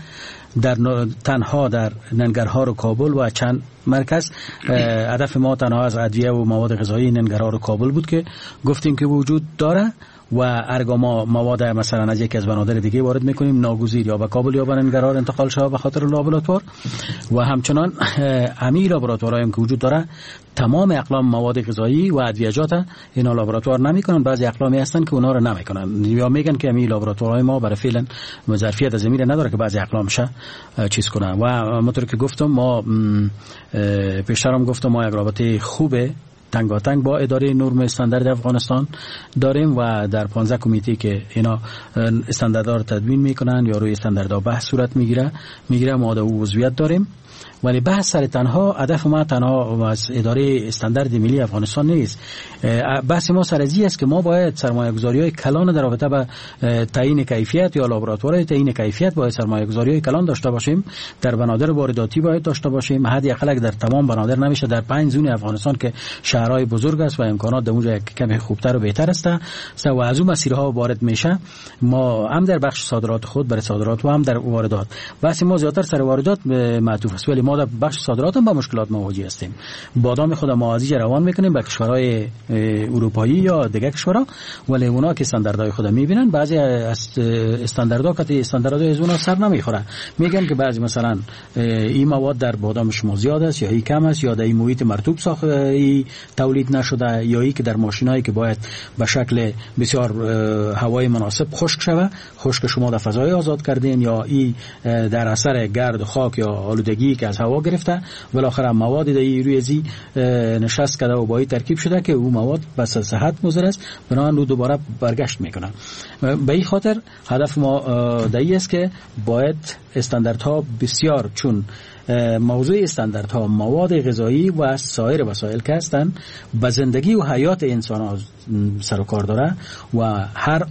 تنها در ننگرهار و کابل و چند مرکز. هدف ما تنها از ادویه و مواد غذایی ننگرهار و کابل بود که گفتیم که وجود داره و ارگا ما مواد مثلا از یکی از بنادر دیگه وارد میکنیم، ناگزیر یا به کابل یا به ننگرهار انتقال شود به خاطر لابراتوار. و همچنان همین لابراتوارایی که وجود داره تمام اقلام مواد غذایی و ادویجات اینا لابراتوار نمیکنن. بعضی اقلامی هستن که اونا رو نمیکنن یا میگن که همین لابراتوارهای ما برای فعلا ظرفیت از زمین نداره که بعضی اقلامش چیز کنن. و همونطور که گفتم ما پیشترم گفتم ما یک رابطه خوبه تنگاتنگ با اداره نرم استاندارد افغانستان داریم و در 15 کمیته که اینا استانداردها رو تدوین میکنن یا روی استانداردها بحث صورت میگیره ما در عضویت داریم. ولی بحث سر تنها هدف ما تنها از اداره استاندارد ملی افغانستان نیست. بحث ما سر ازی است که ما باید سرمایه‌گذاری‌های کلان در رابطه با تعیین کیفیت یا لابراتوارهای تعیین کیفیت باید سرمایه‌گذاری‌های کلان داشته باشیم. در بنادر وارداتی باید داشته باشیم. حداقل در تمام بنادر نمیشه، در 5 زون افغانستان که شهرهای بزرگ است و امکانات در اونجا کمی خوبتر و بهتر است و از اون مسیرها وارد میشه. ما هم در بخش صادرات خود برای صادرات و هم در واردات بحث ما زیاتر سر واردات معطوف است، ولی ما در بخش صادرات هم با مشکلات مواجه هستیم. بادام خود ما از روان میکنیم به کشورهای اروپایی یا دیگر کشورها، ولی اونا که استانداردهای خود میبینن بعضی از استانداردها که استانداردهای از اونا سر نمیخوره. میگن که بعضی مثلا این مواد در بادام شما زیاد است یا این کم است یا در این محیط مرطوب تولید نشده یا این که در ماشینایی که باید به شکل بسیار هوای مناسب خشک شوه، خشک شما در فضای آزاد کردین یا این در اثر گرد خاک یا آلودگی که از هوا گرفته بالاخره مواد در روی زی نشست کرده و با این ترکیب شده که اون مواد بس صحت مضر است، بنابراین دوباره برگشت میکنن. به این خاطر هدف ما دایی است که باید استانداردها بسیار، چون موضوع استانداردها مواد غذایی و سایر وسایل که هستند به زندگی و حیات انسان ها سر و کار داره و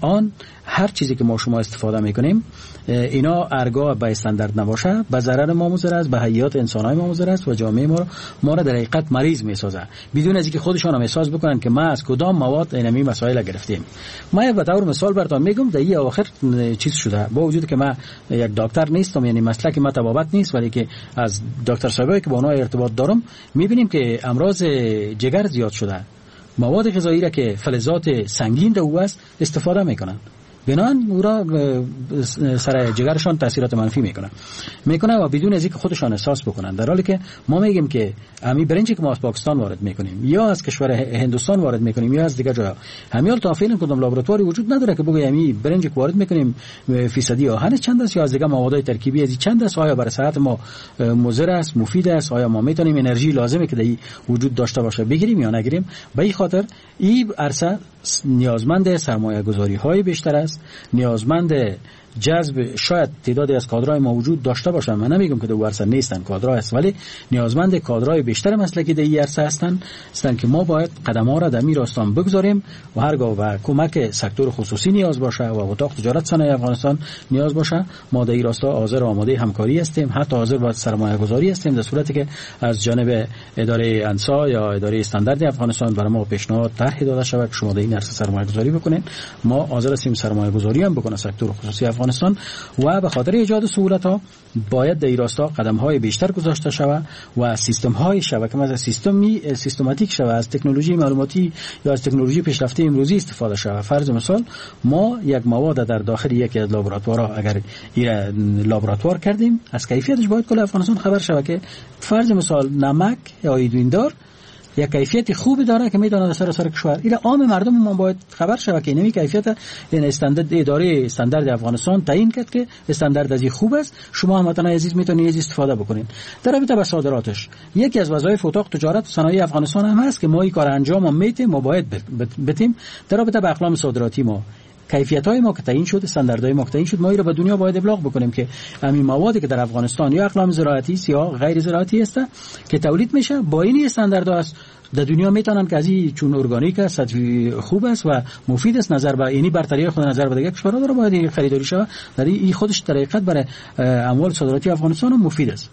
هر چیزی که ما شما استفاده میکنیم اینا ارگاه به استاندارد نباشه به ضرر ما مضر است، به حیات انسان‌های ما مضر است و جامعه ما را در حقیقت مریض میسازه بدون از اینکه خودشان هم احساس بکنن که ما از کدام مواد اینمی مسائل گرفتیم. ما به طور مثال براتون میگم در این اواخر چیز شده، با وجود که ما یک دکتر نیستم، یعنی مسلک ما طبابت نیست، ولی که از دکتر صاحبایی که با اونها ارتباط دارم میبینیم که امراض جگر زیاد شده. مواد غذایی را که فلزات سنگین در او است استفاده میکنن بنان او را سر جگرشان تاثیرات منفی میکنه و بدون از اینکه خودشان احساس بکنن. در حالی که ما میگیم که همین برنجی که ما از پاکستان وارد میکنیم یا از کشور هندوستان وارد میکنیم یا از دیگر جاها، همین تا فعلا کدام لابراتواری وجود نداره که بگه همین برنجی که وارد میکنیم فیصدی آهن چند است یا از دیگر مواد ترکیبی از چند است، آیا برای صحت ما مضر است، مفید است، آیا ما میتونیم انرژی لازمه که در وجود داشته باشه بگیریم یا نگیریم. به این خاطر این عرصه نیازمند سرمایه‌گذاری های بیشتر است، نیازمند جذب شاید تعدادی از کادرهای ما وجود داشته باشن، من نمیگم که در عرصه نیستن کادرها هست، ولی نیازمند کادرهای بیشتر مسلکی در این عرصه هستن که ما باید قدم‌ها را در این راستا بگذاریم و هرگاه و کمک سکتور خصوصی نیاز باشه و اتاق تجارت صنایع افغانستان نیاز باشه، ما در این راستا حاضر و آماده همکاری هستیم، حتی حاضر با سرمایه‌گذاری هستیم در صورتی که از جانب اداره انسا یا اداره استاندارد افغانستان برای ما پیشنهاد طرح داده شود که شما در این عرصه سرمایه‌گذاری بکنید. ما حاضر هستیم سرمایه‌گذاری هم بکنه سکتور خصوصی افغانستان و به خاطر ایجاد سهولت‌ها باید در این راستا قدم‌های بیشتر گذاشته شود و سیستم‌های شبکه از سیستماتیک شود، از تکنولوژی معلوماتی یا از تکنولوژی پیشرفته امروزی استفاده شود. فرض مثال ما یک مواد در داخل یکی از لابراتوارها اگر این لابراتوار کردیم، از کیفیتش باید کل افغانستان خبر شود که فرض مثال نمک یا ایدویندار یک کیفیت خوبی داره که میتونه در سراسر کشور این عام مردم ما باید خبر شود که اینمی کیفیت این استاندارد اداره استاندارد افغانستان تعیین کرد که استاندارد از این خوب است، شما هم وطنای عزیز میتونید از استفاده بکنین. در رابطه با صادراتش یکی از وظایف اتاق تجارت و صنایع افغانستان هم هست که ما این کار انجام میدیم، ما باید بدیم. در رابطه با اقلام صادراتی ما کیفیت‌های ما که تعیین شد، استانداردهای ما که تعیین شد، ما این رو به دنیا باید ابلاغ بکنیم که همین موادی که در افغانستان یا اقلام زراعتی است یا غیر زراعتی است که تولید میشه با این استانداردها است، در دنیا میتونن که از این چون ارگانیک است، خوب است و مفید است، نظر به اینی برتری خود نظر به دیگر کشورها داره، باید خریداری شود. در این خودش در حقیقت برای اموال صادراتی افغانستان هم مفید است.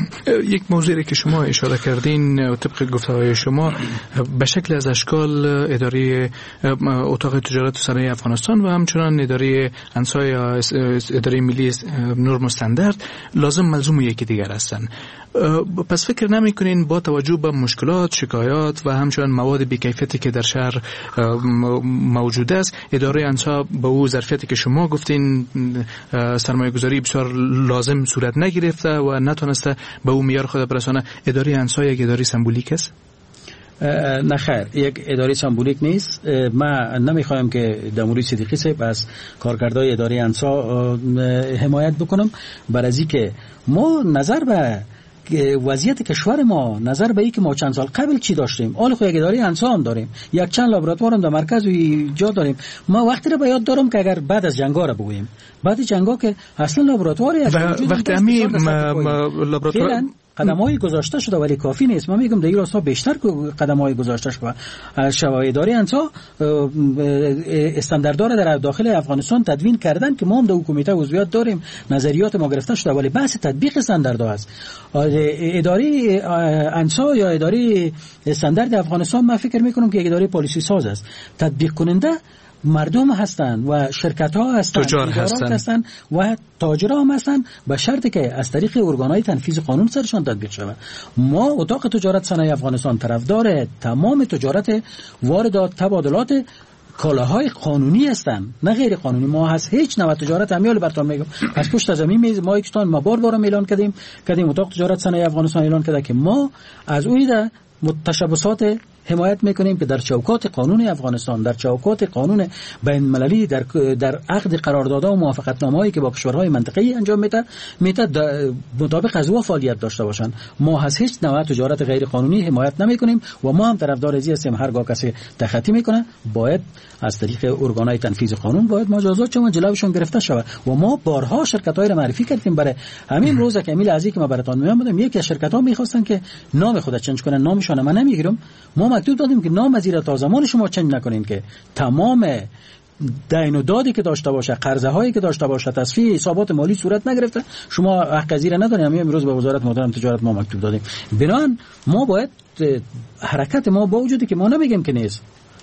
یک موضوعی که شما اشاره کردین طبق گفته‌های شما به شکل از اشکال اداره اتاق تجارت و صنایع افغانستان و همچنان اداره انسا یا اداره ملی نرم و استاندارد لازم ملزوم یکی دیگر هستند. پس فکر نمی‌کنین با توجه به مشکلات، شکایات و همچنان مواد بی‌کیفیتی که در شهر موجود است، اداره انسا به او ظرفیتی که شما گفتین سرمایه‌گذاری بسیار لازم صورت نگرفته و نتونسته به او معیار خود برسانه؟ اداره انسا یک اداره سمبولیک است؟ نه خیر، یک اداره سمبولیک نیست. من نمیخوایم که در مورد صدیقی صاحب از کارکردهای اداره انسا حمایت بکنم، برای اینکه ما نظر به وضعیت کشور ما، نظر به این که ما چند سال قبل چی داشتیم، حالا خو یک اداره انسا هم داریم، یک چند لابراتوار هم در مرکز و جا داریم. ما وقتی رو به یاد دارم که اگر بعد از جنگا رو بگوییم، بعد جنگا که اصلا لابراتواری وقتی همی لابراتوار قدم‌های گذاشته شده ولی کافی نیست. من میگم در این راستا بیشتر قدم‌های گذاشته شده. اداره انسا استانداردها را در داخل افغانستان تدوین کردن که ما هم در کمیته عضویت داریم، نظریات ما گرفته شده، ولی بحث تطبیق استانداردها است. اداره انسا یا اداره استاندارد افغانستان من فکر میکنم که یک اداره پالیسی ساز است، تطبیق کننده مردم هستند و شرکت ها هستند، تجار هستند و تاجر هم هستند، به شرطی که از طریق ارگانهای تنفیذ قانون سرشان تطبیق شود. ما اتاق تجارت صنایع افغانستان طرفدار تمام تجارت، واردات، تبادلات کالاهای قانونی هستند، نه غیر قانونی. ما از هیچ نوع تجارت امیال برتون میگم از پشت زمین ما یکشتان ما بار اعلان کردیم اتاق تجارت صنایع افغانستان اعلان کرده که ما از اون متشبسات حمایت میکنیم که در چوکات قانون افغانستان، در چوکات قانون بین المللی، در عقد قراردادها و موافقتنامه‌هایی که با کشورهای منطقه‌ای انجام میده مطابق از او فعالیت داشته باشند. ما از هیچ نوع تجارت غیر قانونی حمایت نمیکنیم و ما هم طرفدار ازی هستیم هرگاه کسی تخطی میکنه باید از طریق ارگانهای تنفیذ قانون باید مجازات شون جلوشون گرفته شود. و ما بارها شرکت‌های را معرفی کردیم برای همین روز که امیل عزیزی که ما براتون میگم، یکی از شرکت‌ها می‌خواستن که نام خودت چنج کنن، نامشون من نمیگیرم، ما مکتوب دادیم که نام وزیر تا زمان شما چنج نکنین که تمام دین و دادی که داشته باشه، قرضه هایی که داشته باشه، تصفیه حسابات مالی صورت نگرفته، شما حق وزیر ندارین. همین امروز به وزارت محترم تجارت ما مکتوب دادیم. بنابراین ما باید حرکت ما با وجودی که ما نمیگیم که نیست،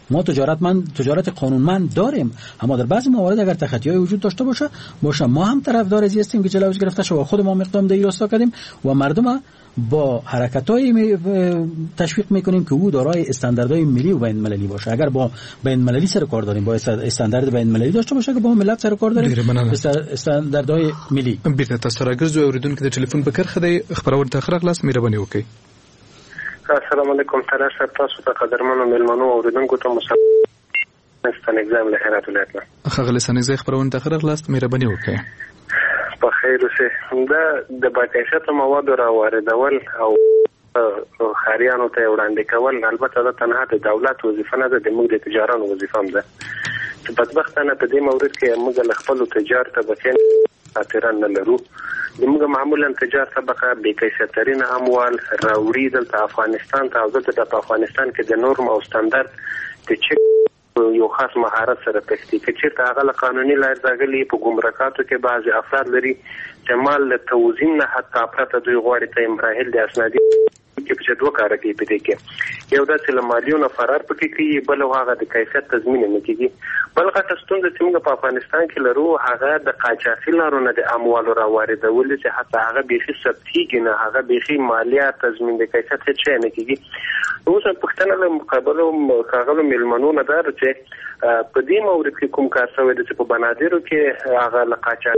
ما تجارت قانونمند داریم، اما در بعضی موارد اگر تخطی‌های وجود داشته باشه ما هم طرفدار از هستیم که جلوش گرفته شه و خود ما اقدام در این راستا کردیم و مردم با حرکت‌های تشویق میکنیم که او دارای استانداردهای ملی و بین‌المللی باشه. اگر با بین‌المللی سر کار داریم، با استاندارد بین‌المللی داشته باشه که با ملت سر کار داریم، استانداردهای ملی. بیرته تاسو راګرځو اوریدونکو د ټلیفون په کرخه دی خبرونه تاخیر خلاص مهرباني وکړئ. السلام علیکم تراشا تاسو ته قدرمنو ملمنو اوریدونکو ته مسلمان اگزام له هرات ولایت نه خغل سنځي خبرونه تاخیر خلاص مهرباني وکړئ. په خیر اوسه د باکیفیت مواد را واردول او خاریانو ته وړاندې کول البته د تنها د دولت وظیفه نه ده، د موږ د تجارانو وظیفه هم ده. چې بدبختانه په دې مورد کې موږ له خپل تجار طبقې خاطران نه لرو. موږ معمولا تجار طبقه بې کیفیترین اموال راوړي دلته افغانستان ته، او دلته په افغانستان کې د نورم او ستاندرد د چک یو خاص مهارت سره پکتي چې چیرته هغه قانوني لار راغلي په ګمرکاتو کې بعضي افراد لري چې مال له توزین نه حتی پرته دوی غواړي ته مراحل د اسنادي کې په دوه کار کوي په دې کې یو د سلمالیونو فرار پکې کوي، بل هغه د کیفیت تضمین نه کوي. بل غټه ستونزه چې موږ په افغانستان کې لرو هغه د قاچاقي لارونو د اموالو راواردول چې حتی هغه بيخي سبتیږي نه، هغه بيخي مالیات تضمین د کیفیت هیڅ نه کوي. اوس په پښتنه له مقابله کاغلو ملمنو نه دار چې په دې مورد کې کوم کار شوی د په بنادرو کې هغه لقاچاق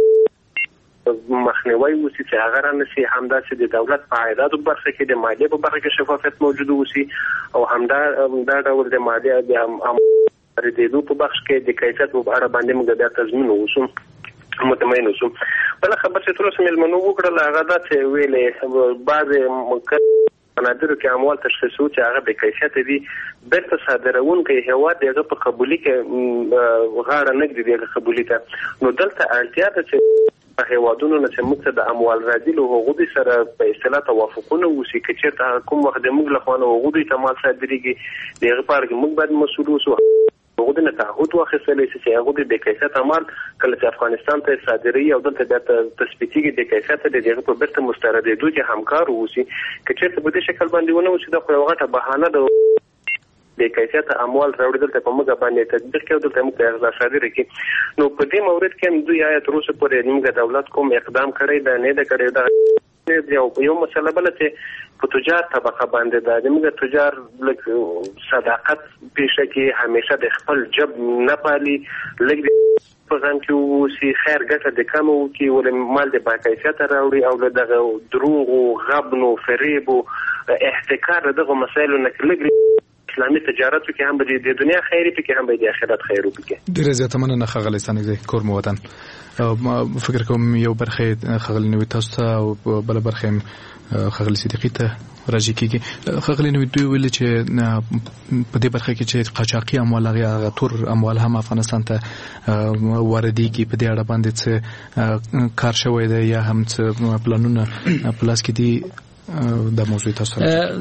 مخنیوي وسی چې هغه رانسي، همداسې د دولت په عایداتو برخه کې د مالیې په برخه کې شفافیت موجود وسی، او همدا ډول د مالیې د ردیدو په بخش کې د کیفیت په اړه باندې موږ د تضمین وسو مطمئن وسو. بل خبر چې تاسو ملمنو وکړل هغه دا چې ویلې بعض بنادرو کې اموال تشخیصو چې هغه د کیفیت دي بیرته صادرون کې هواد دغه په قبولي کې غاړه نګدي دغه قبولي ته، نو دلته اړتیا ده چې په هوادونو نه چې موږ د اموال راځي له هغوی سره په اصطلاح توافقونه وشي چې چېرته کوم وخت د موږ له خوا نه هغوی ته مال صادرېږي دغه په اړه موږ باید مسؤل اوسو، هغوی نه تعهد واخیستلی شي چې هغوی د کیفیت اموال کله چې افغانستان ته صادري او دلته د تثبیتېږي د کیفیت د دغه په بیرته مستردېدو کې همکار اوسي، که چېرته په دې شکل باندې ونه وشي دا خو یوه غټه بهانه ده د کیفیت اموال راوړي دلته په موږ باندې تطبیق کوي، دلته موږ ته اغلا صادره کوي. نو په دې مورد کې هم دوی آیا تر اوسه پورې موږ دولت کوم اقدام کړی دا نه ده کړی دا یو مسله بل چې په تجار طبقه باندې دا موږ تجار لک صداقت پیشه کې همیشه د خپل جب نه پالي لګ په ځان کې وسی خیر ګټه د کم او کې ول مال د باکیفیت راوړي او دغه دروغ او غبن او فریب او احتکار دغه مسایلو نه لګ اسلامي تجارت کې هم د دنیا خیری کې هم د آخرت خیر کې ډیر زیاته مننه خغلی سنګي کور مو وطن. فکر کوم یو برخه خغلی نوې تاسو ته او بل برخه خغلی صدیقی ته راځي کیږي. خغلی نوې دوی ویل چې په دې برخه کې چې قاچاقي اموال هغه تور اموال هم افغانستان ته واردېږي، په دې اړه باندې څه کار شوی دی یا هم څه پلانونه پلاس کې دي در موضوع تاسو؟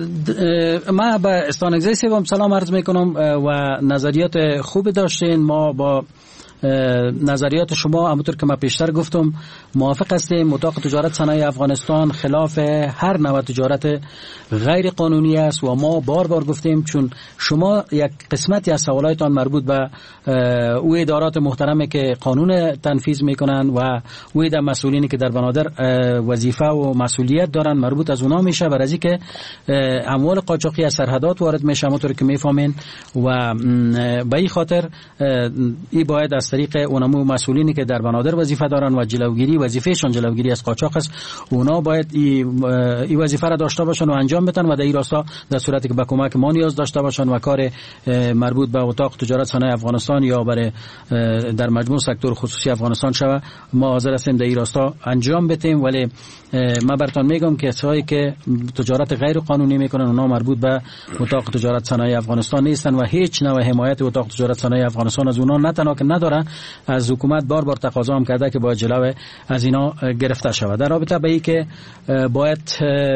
ما به استانگزی سوم سلام عرض میکنم و نظریات خوبی داشتین. ما با نظریات شما همونطور که من پیشتر گفتم موافق هستیم. اتاق تجارت صنایع افغانستان خلاف هر نوع تجارت غیر قانونی است و ما بار بار گفتیم چون شما یک قسمتی از سوالایتان مربوط به او ادارات محترمه که قانون تنفیذ میکنن و او در مسئولینی که در بنادر وظیفه و مسئولیت دارن مربوط از اونا میشه، برای از که اموال قاچاقی از سرحدات وارد میشه همونطور که میفهمین و به این خاطر این باید از طریق اونمو مسئولینی که در بنادر وظیفه دارن و جلوگیری وظیفهشون جلوگیری از قاچاق است، اونا باید این وظیفه را داشته باشن و انجام بدن و در این راستا در صورتی که به کمک ما نیاز داشته باشن و کار مربوط به اتاق تجارت صنایع افغانستان یا برای در مجموع سکتور خصوصی افغانستان شوه ما حاضر هستیم در این راستا انجام بدیم. ولی من براتون میگم که کسایی که تجارت غیر قانونی میکنن اونا مربوط به اتاق تجارت صنایع افغانستان نیستن و هیچ نوع حمایت اتاق تجارت صنایع افغانستان از اونا نه تنها که نداره داره، از حکومت بار بار تقاضا هم کرده که باید جلو از اینا گرفته شود. در رابطه به این که باید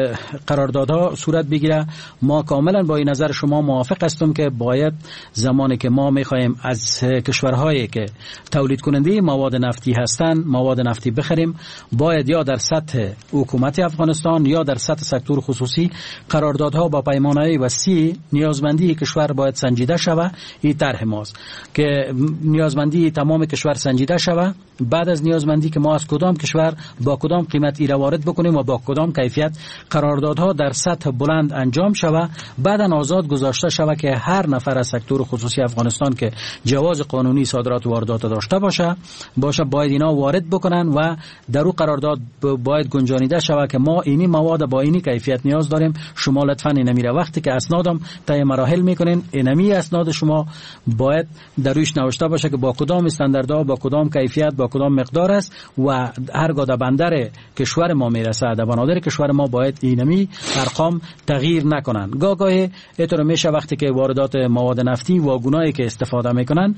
قراردادها صورت بگیره، ما کاملا با این نظر شما موافق هستم که باید زمانی که ما میخوایم از کشورهایی که تولید کننده مواد نفتی هستند مواد نفتی بخریم، باید یا در سطح حکومت افغانستان یا در سطح سکتور خصوصی قراردادها با پیمانه‌های وسیع نیازمندی کشور باید سنجیده شود. این طرح ماست که نیازمندی تمام کشور سنجیده شود. بعد از نیازمندی که ما از کدام کشور با کدام قیمت ایره وارد بکنیم و با کدام کیفیت قراردادها در سطح بلند انجام شود، بعداً آزاد گذاشته شود که هر نفر از سکتور خصوصی افغانستان که جواز قانونی صادرات و واردات داشته باشه باید اینا وارد بکنن و در اون قرارداد باید گنجانیده شود که ما اینی مواد با اینی کیفیت نیاز داریم، شما لطفاً اینمیره وقتی که اسنادم طی مراحل میکنین اینمی اسناد شما باید در روش نوشته باشه که با کدام استانداردها با کدام کیفیت با کدام مقدار است و هرگاه در بندر کشور ما میرسه در بنادر کشور ما باید اینمی ارقام تغییر نکنن. گاهی اینطور میشه وقتی که واردات مواد نفتی واگونایی که استفاده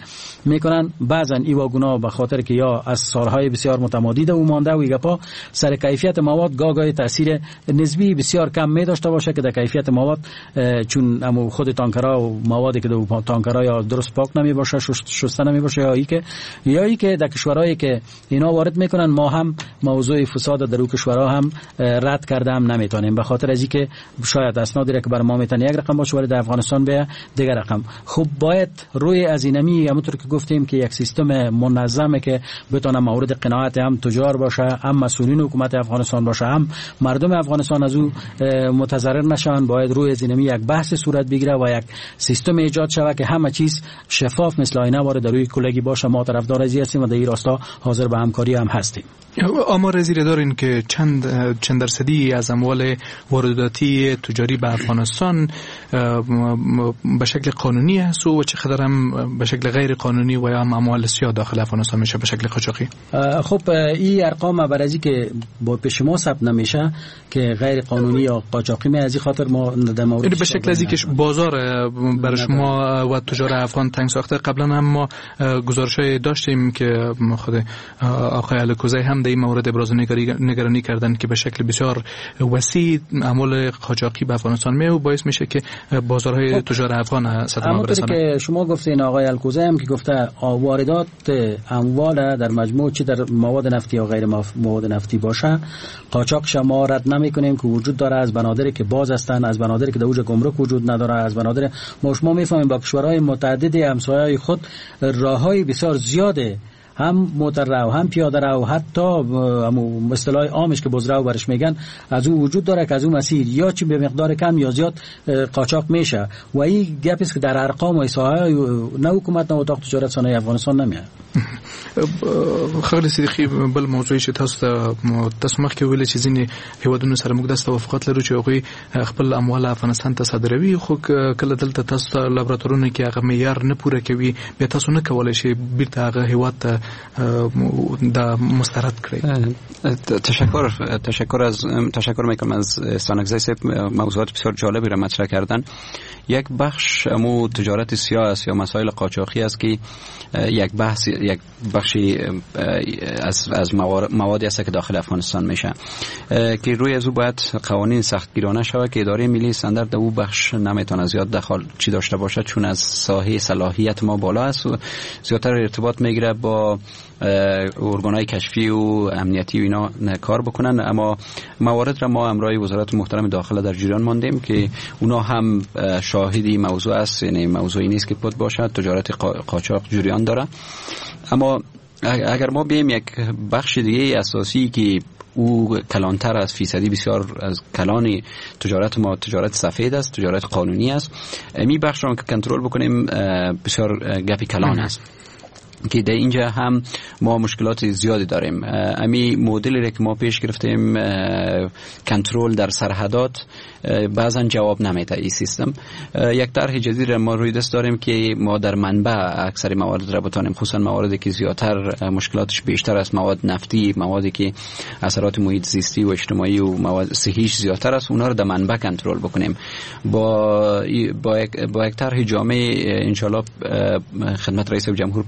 میکنن بعضا این واگونا به خاطر که یا از سالهای بسیار متمادی و مانده و گپا سر کیفیت مواد گاهی تاثیر نسبی بسیار کم می داشته باشه که در کیفیت مواد چون امو خود تانکرها و موادی که در تانکرها یا درست پاک نمی باشه شسته نمی باشه یا ای که در کشورهایی که اینا وارد میکنن ما هم موضوع فساد در اون کشورها هم رد کرده هم نمیتونیم به خاطر از اینکه شاید اسنادی که برای ما میتونه یک رقم باشه ولی در افغانستان به دیگر رقم. خب باید روی از اینمی همونطور که گفتیم که یک سیستم منظمه که بتونه مورد قناعت هم تجار باشه، هم مسئولین حکومت افغانستان باشه، هم مردم افغانستان از او متضرر نشن. باید روی از اینمی یک بحث صورت بگیره و یک سیستم ایجاد شود که همه چیز شفاف مثل آینه وارد روی کلگی باشه. ما طرفدار ازی هستیم و در این راستا حاضر به همکاری هم هستیم. آمار زیر دارین که چند درصدی از اموال وارداتی تجاری به افغانستان به شکل قانونی هست و چقدر هم به شکل غیر قانونی و یا هم اموال سیاه داخل افغانستان میشه به شکل قاچاقی؟ خب این ارقام برای که با پیش ما ثبت نمیشه که غیر قانونی یا قاچاقی می از این خاطر ما در مورد به شکل از که بازار برای شما و تجار افغان تنگ ساخته. قبلا هم ما گزارشای داشتیم که خود آقای الکوزی هم در این مورد ابراز نگرانی کردن که به شکل بسیار وسیع اموال قاچاقی به افغانستان میاد و باعث میشه که بازارهای تجار افغان صدمه برسونه. که شما گفتین آقای الکوزی هم که گفته واردات اموال در مجموع چی در مواد نفتی یا غیر مواد نفتی باشه قاچاق شما رد نمیکنیم که وجود داره از بنادری که باز هستن، از بنادری که در اوج گمرک وجود نداره، از بنادر ما شما میفهمیم با کشورهای متعدد همسایه‌های خود راههای بسیار زیاده هم موتر رو هم پیاده رو حتی اصطلاح عامش که بزرو برش میگن از اون وجود داره که از اون مسیر یا چی به مقدار کم یا زیاد قاچاق میشه و این گپ است که در ارقام و ساحه نه حکومت نه اتاق تجارت صنایع افغانستان نمیاد. خیلی صدیقی بل موضوعی چې تاسو مخکې ویل چې ځینې هیوادونو سره موږ د توافقات لرو چې هغوی خپل اموال افغانستان ته صادروي خو کله دلته تاسو لابراتورونه کې هغه معیار نه پوره کوي بیا تاسو نه کولای شئ بیرته هغه هیواد ته د مسترد کړئ. تشکر میکنم از سانکزی صاحب، موضوعات بسیار جالبی را مطرح کردن. یک بخش امو تجارت سیاه است یا مسائل قاچاقی است که یک بخشی از موادی است که داخل افغانستان میشه که روی از او باید قوانین سختگیرانه شود که اداره ملی استاندارد در او بخش نمیتونه زیاد دخل چی داشته باشه چون از ساحه صلاحیت ما بالا است و زیادتر ارتباط میگیره با ارگانهای کشفی و امنیتی و اینا کار بکنن. اما موارد را ما امرای وزارت محترم داخله در جریان ماندیم که اونا هم شاهدی موضوع است، یعنی موضوعی نیست که پد باشد، تجارت قاچاق جریان داره. اما اگر ما بیم یک بخش دیگه اساسی که او کلانتر از فیصدی بسیار از کلان تجارت ما تجارت سفید است، تجارت قانونی است، می بخش را که کنترل بکنیم بسیار گپی کلان است که در اینجا هم ما مشکلات زیادی داریم. امی مدلی را که ما پیش گرفتیم کنترل در سرحدات بعضا جواب نمیده این سیستم. یک طرح جدید را ما روی دست داریم که ما در منبع اکثر موارد را بتانیم، خصوصا مواردی که زیادتر مشکلاتش بیشتر است، مواد نفتی، موادی که اثرات محیط زیستی و اجتماعی و مواد صحیش زیادتر است، اونا رو در منبع کنترل بکنیم. با یک طرح جامع ان شاء الله خدمت رئیس جمهور پیش میکنیم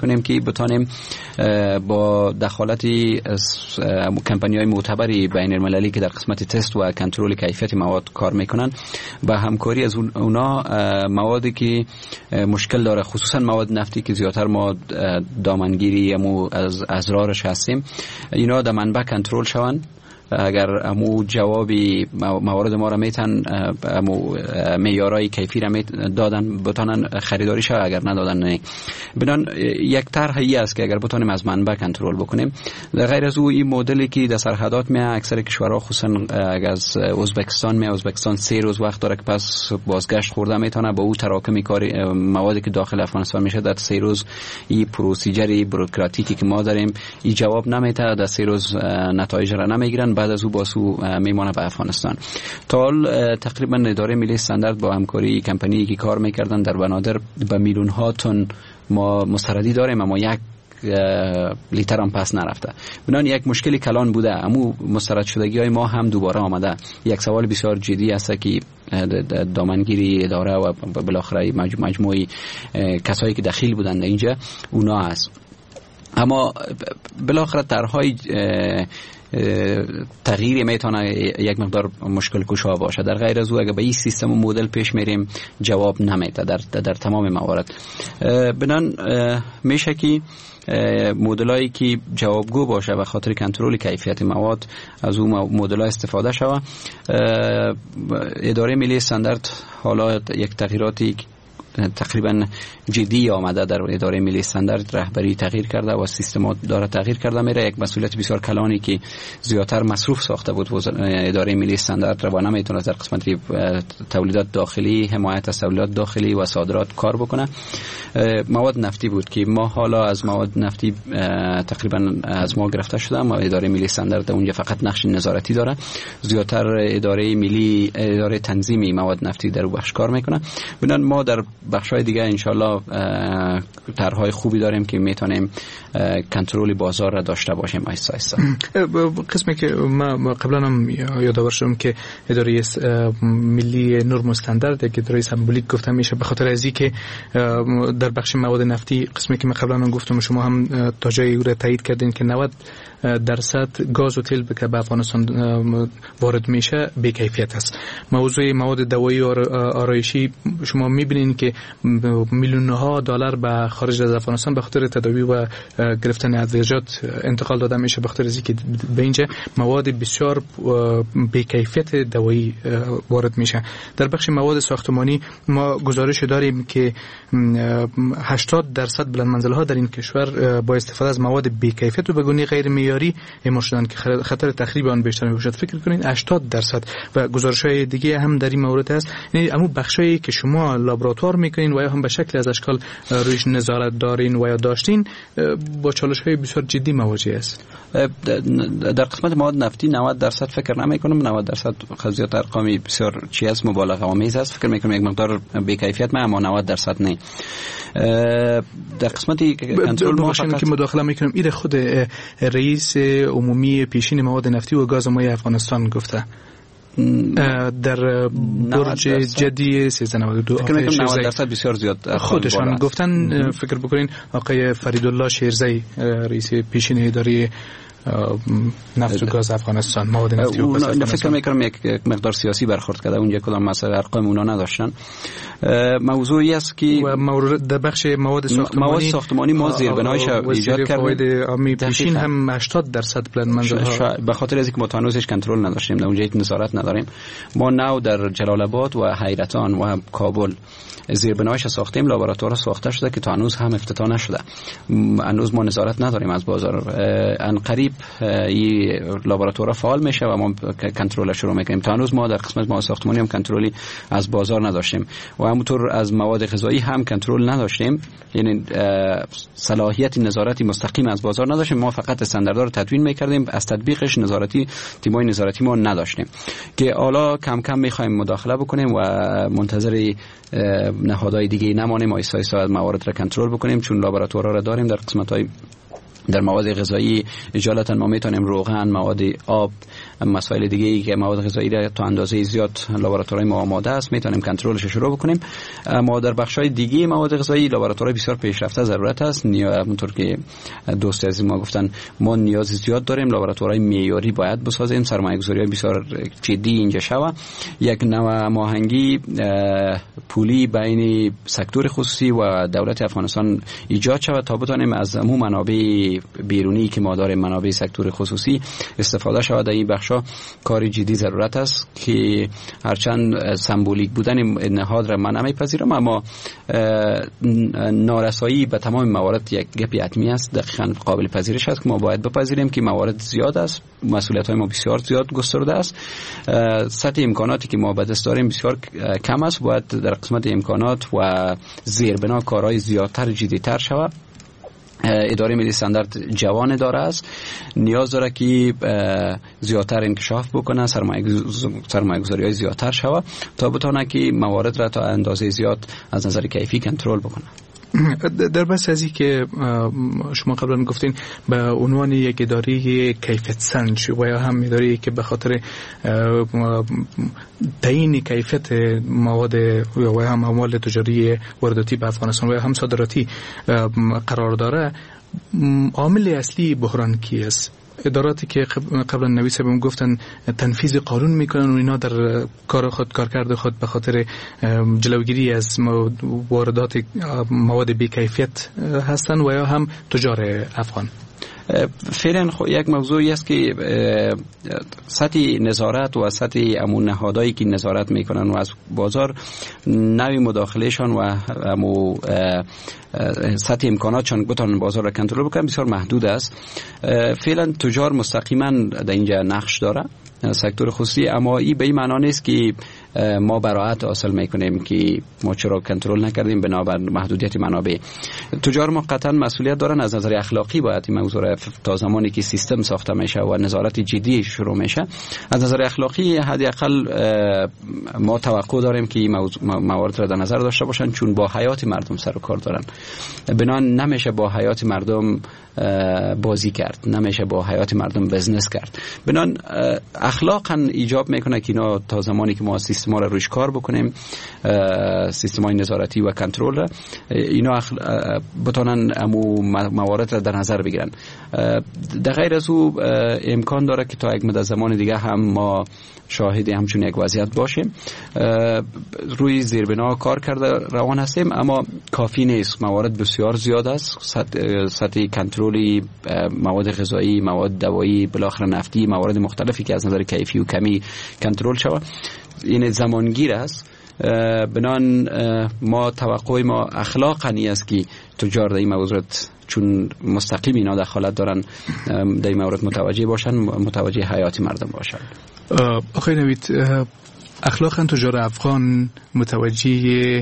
میکنیم که بتانیم با دخالت کمپانی‌های معتبری بین المللی که در قسمت تست و کنترل کیفیت مواد کار میکنن با همکاری از اونا موادی که مشکل داره، خصوصا مواد نفتی که زیادتر ما دامنگیری از ازرارش هستیم، اینا در منبع کنترل شون. اگر امو جوابی موارد ما را میتن معیارای کیفی را دادن بتانن خریداری شه، اگر ندادن نه. بنان یک طرحی است که اگر بتانیم از منبع کنترل بکنیم. غیر از او این مدلی که در سرحدات می اکثر کشورها خصوصا از ازبکستان 3 روز وقت داره که پس بازگشت خورده میتونه با او تراکمی کاری موادی که داخل افغانستان میشه در 3 روز این پروسیجری بوروکراتیکی که ما داریم این جواب نمیده، در 3 روز نتایج را نمیگیرن، بعد از او باسو میمانه به افغانستان. تا حال تقریبا اداره ملی استاندارد با همکاری کمپانی که کار میکردن در بنادر به میلیون ها تن ما مستردی داریم، اما یک لیتر هم پس نرفته. بنان یک مشکلی کلان بوده، اما مسترد شدگی های ما هم دوباره آمده. یک سوال بسیار جدی است که دامنگیری اداره و بالاخره مجموعی کسایی که دخیل بودند اینجا اونا هست. اما بالاخره طرحهای تغییری میتونه یک مقدار مشکل کشا باشه. در غیر از او اگر به این سیستم و مدل پیش میریم جواب نمیده در تمام موارد. بنان میشه که مدلایی که جوابگو باشه به خاطر کنترل کیفیت مواد از اون مدل‌ها استفاده شود. اداره ملی استاندارد حالا یک تغییراتی تقریبا جدی آمده در اداره ملی استاندارد، رهبری تغییر کرده و سیستمات داره تغییر کرده میره. یک مسئولیت بسیار کلانی که زیادتر مصروف ساخته بود اداره ملی استاندارد را نمیتونه در قسمت تولیدات داخلی، حمایت از تولیدات داخلی و صادرات کار بکنه. مواد نفتی بود که ما حالا از مواد نفتی تقریبا از ما گرفته شده، اما اداره ملی استاندارد اونجا فقط نقش نظارتی داره. زیادتر اداره تنظیمی مواد نفتی در بخش کار میکنه. بنابراین ما در بخش‌های دیگه انشالله طرح‌های خوبی داریم که میتونیم کنترل بازار را داشته باشیم آهسته آهسته. قسمی که ما قبلا هم یادآور شدم که اداره ملی نرم و استاندارد که اداره سمبولیک گفته میشه به خاطر از اینکه در بخش مواد نفتی قسمی که من قبلا هم گفتم شما هم تا جایی او را تایید کردین که 90% گاز و تیل که به افغانستان وارد میشه بی کیفیت است. موضوع مواد دوایی و آرایشی شما میبینین که میلیون‌ها دلار به خارج از افغانستان به خاطر تداوی و گرفتن ادویه‌جات انتقال داده میشه به خاطر از اینکه به اینجا مواد بسیار بی کیفیت دوایی وارد میشه. در بخش مواد ساختمانی ما گزارش داریم که 80% بلند منزل‌ها در این کشور با استفاده از مواد بی کیفیت و به گونه غیر معیاری اعمال شدن که خطر تخریب آن بیشتر میباشد. فکر کنین 80% و گزارش‌های دیگه هم در این مورد هست. یعنی اما بخشایی که شما لابراتوار میکنین و یا هم به شکل از اشکال رویش نظارت دارین و یا داشتین با چالش‌های بسیار جدی مواجه است. در قسمت مواد نفتی 90% فکر نمی‌کنم، 90% خزیات ارقامی بسیار چی است مبالغه آمیز است. فکر می‌کنم یک مقدار بی کیفیت اما 90% نه. در قسمت کنترل ما که مداخله می‌کنم این خود رئیس عمومی پیشین مواد نفتی و گاز مایع افغانستان گفته در برج جدی 1392 90% بسیار زیاد خودشان گفتن. فکر بکنین آقای فریدالله شیرزی رئیس پیشین اداره نفت و گاز افغانستان مواد نفتی و گاز افغانستان فکر می‌کنم یک مقدار سیاسی برخورد کرده اونجا کدام مسئله ارقام اونا نداشتن. موضوعی است که و مورد در بخش مواد ساختمانی ما زیربنایش ایجاد کردیم. پیشین هم 80% بلند منزل‌ها به خاطر از اینکه ما تانوزش کنترل نداشتیم، اونجا هیچ نظارت نداریم. ما نو در جلال آباد و حیرتان و کابل زیربنایش ساختیم، لابراتوار ساخته شده که تا هنوز هم افتتاح نشده. هنوز ما نظارت نداریم از بازار. ان قریب این لابراتوار فعال میشه و ما کنترل شروع میکنیم. تا هنوز ما در قسمت مواد ساختمانی هم کنترلی از بازار نداشتیم و همونطور از مواد غذایی هم کنترل نداشتیم، یعنی صلاحیت نظارتی مستقیم از بازار نداشتیم. ما فقط استانداردها رو تدوین میکردیم، از تطبیقش تیمای نظارتی ما نداشتیم که حالا کم کم میخوایم مداخله بکنیم و منتظر نهادهای دیگه نمانیم، آیستا موارد را کنترل بکنیم، چون لابراتوارها را داریم در قسمت‌های در مواد غذایی اجالتا ما میتونیم روغن، مواد آب، مسائل دیگه ای که مواد غذایی را تا اندازه زیاد لابراتوری ما آماده است میتونیم کنترلش شروع بکنیم. ما در بخش‌های دیگه مواد غذایی لابراتوری بسیار پیشرفته ضرورت است. همونطور که دوست عزیز ما گفتن ما نیاز زیاد داریم، لابراتوری معیاری باید بسازیم، سرمایه‌گذاری بسیار جدی اینجا شود. یک نوع هماهنگی پولی بین سکتور خصوصی و دولت افغانستان ایجاد شود تا بتونیم از عموم منابع بیرونی که ما داریم، منابع سکتور خصوصی استفاده شود. در این بخشا کاری جدی ضرورت است که هرچند سمبولیک بودن نهاد را من نمیپذیرم، اما نارسایی به تمام موارد یک گپی حتمی است، دقیقاً قابل پذیرش است که ما باید بپذیریم که موارد زیاد است، مسئولیت‌های ما بسیار زیاد گسترده است، سطح امکاناتی که ما به دست داریم بسیار کم است. باید در قسمت امکانات و زیربنا کارهای زیادتر جدی‌تر شود. اداره ملی استاندارد جوان اداره است، نیاز داره که زیادتر انکشاف بکنه، سرمایه‌گذاری‌های زیادتر شود تا بتونه که موارد را تا اندازه زیاد از نظر کیفی کنترل بکنه. در بحث از این که شما قبلا گفتین به عنوان یک اداره کیفیت سنج و یا هم اداره که به خاطر تعیین کیفیت مواد و هم اموال تجاری وارداتی به افغانستان و یا هم صادراتی قرار داره، عامل اصلی بحران کی است؟ اداراتی که قبلا نوی صاحب گفتن تنفیذ قانون میکنن و اینا در کارکرد خود به خاطر جلوگیری از واردات مواد بی کیفیت هستن و یا هم تجار افغان. فعلا یک موضوعی است که سطح نظارت و سطح امون نهادایی که نظارت میکنن و از بازار نوی مداخلهشان و سطح امکاناتشان بتونن بازار را کنترل بکنن بسیار محدود است. فعلا تجار مستقیما در اینجا نقش داره، سکتور خصوصی، اما این به این معنا نیست که ما براحت حاصل میکنیم که ما چرا کنترل نکردیم بنابر محدودیت منابع. تجار ما قطعا مسئولیت دارن، از نظر اخلاقی باید این موضوع تا زمانی که سیستم ساخته میشه و نظارت جدی شروع میشه، از نظر اخلاقی حداقل ما توقع داریم که موارد را در نظر داشته باشن، چون با حیات مردم سر و کار دارن. بنابراین نمیشه با حیات مردم بازی کرد، نمیشه با حیات مردم بزنس کرد. بنابراین اخلاقا ایجاب میکنه که اینا تا زمانی که ما سیستما را روش کار بکنیم، سیستمای نظارتی و کنترل را، اینا بتونن موارد را در نظر بگیرن. در غیر از او امکان داره که تا یک مدت زمان دیگه هم ما شاهد همچون یک وضعیت باشیم. روی زیربنا کار کرده روان هستیم، اما کافی نیست، موارد بسیار زیاد است. سطح کنترلی مواد غذایی، مواد دوایی، بالاخره نفتی، موارد مختلفی که از نظر کیفی و کمی کنترل شود، این زمانگیر است. بنان ما توقع ما اخلاقا است که تجار در این موضوع چون مستقیم اینا دخالت دارن در این مورد متوجه باشن، متوجه حیات مردم باشن. آقای نوید، اخلاقا تجار افغان متوجه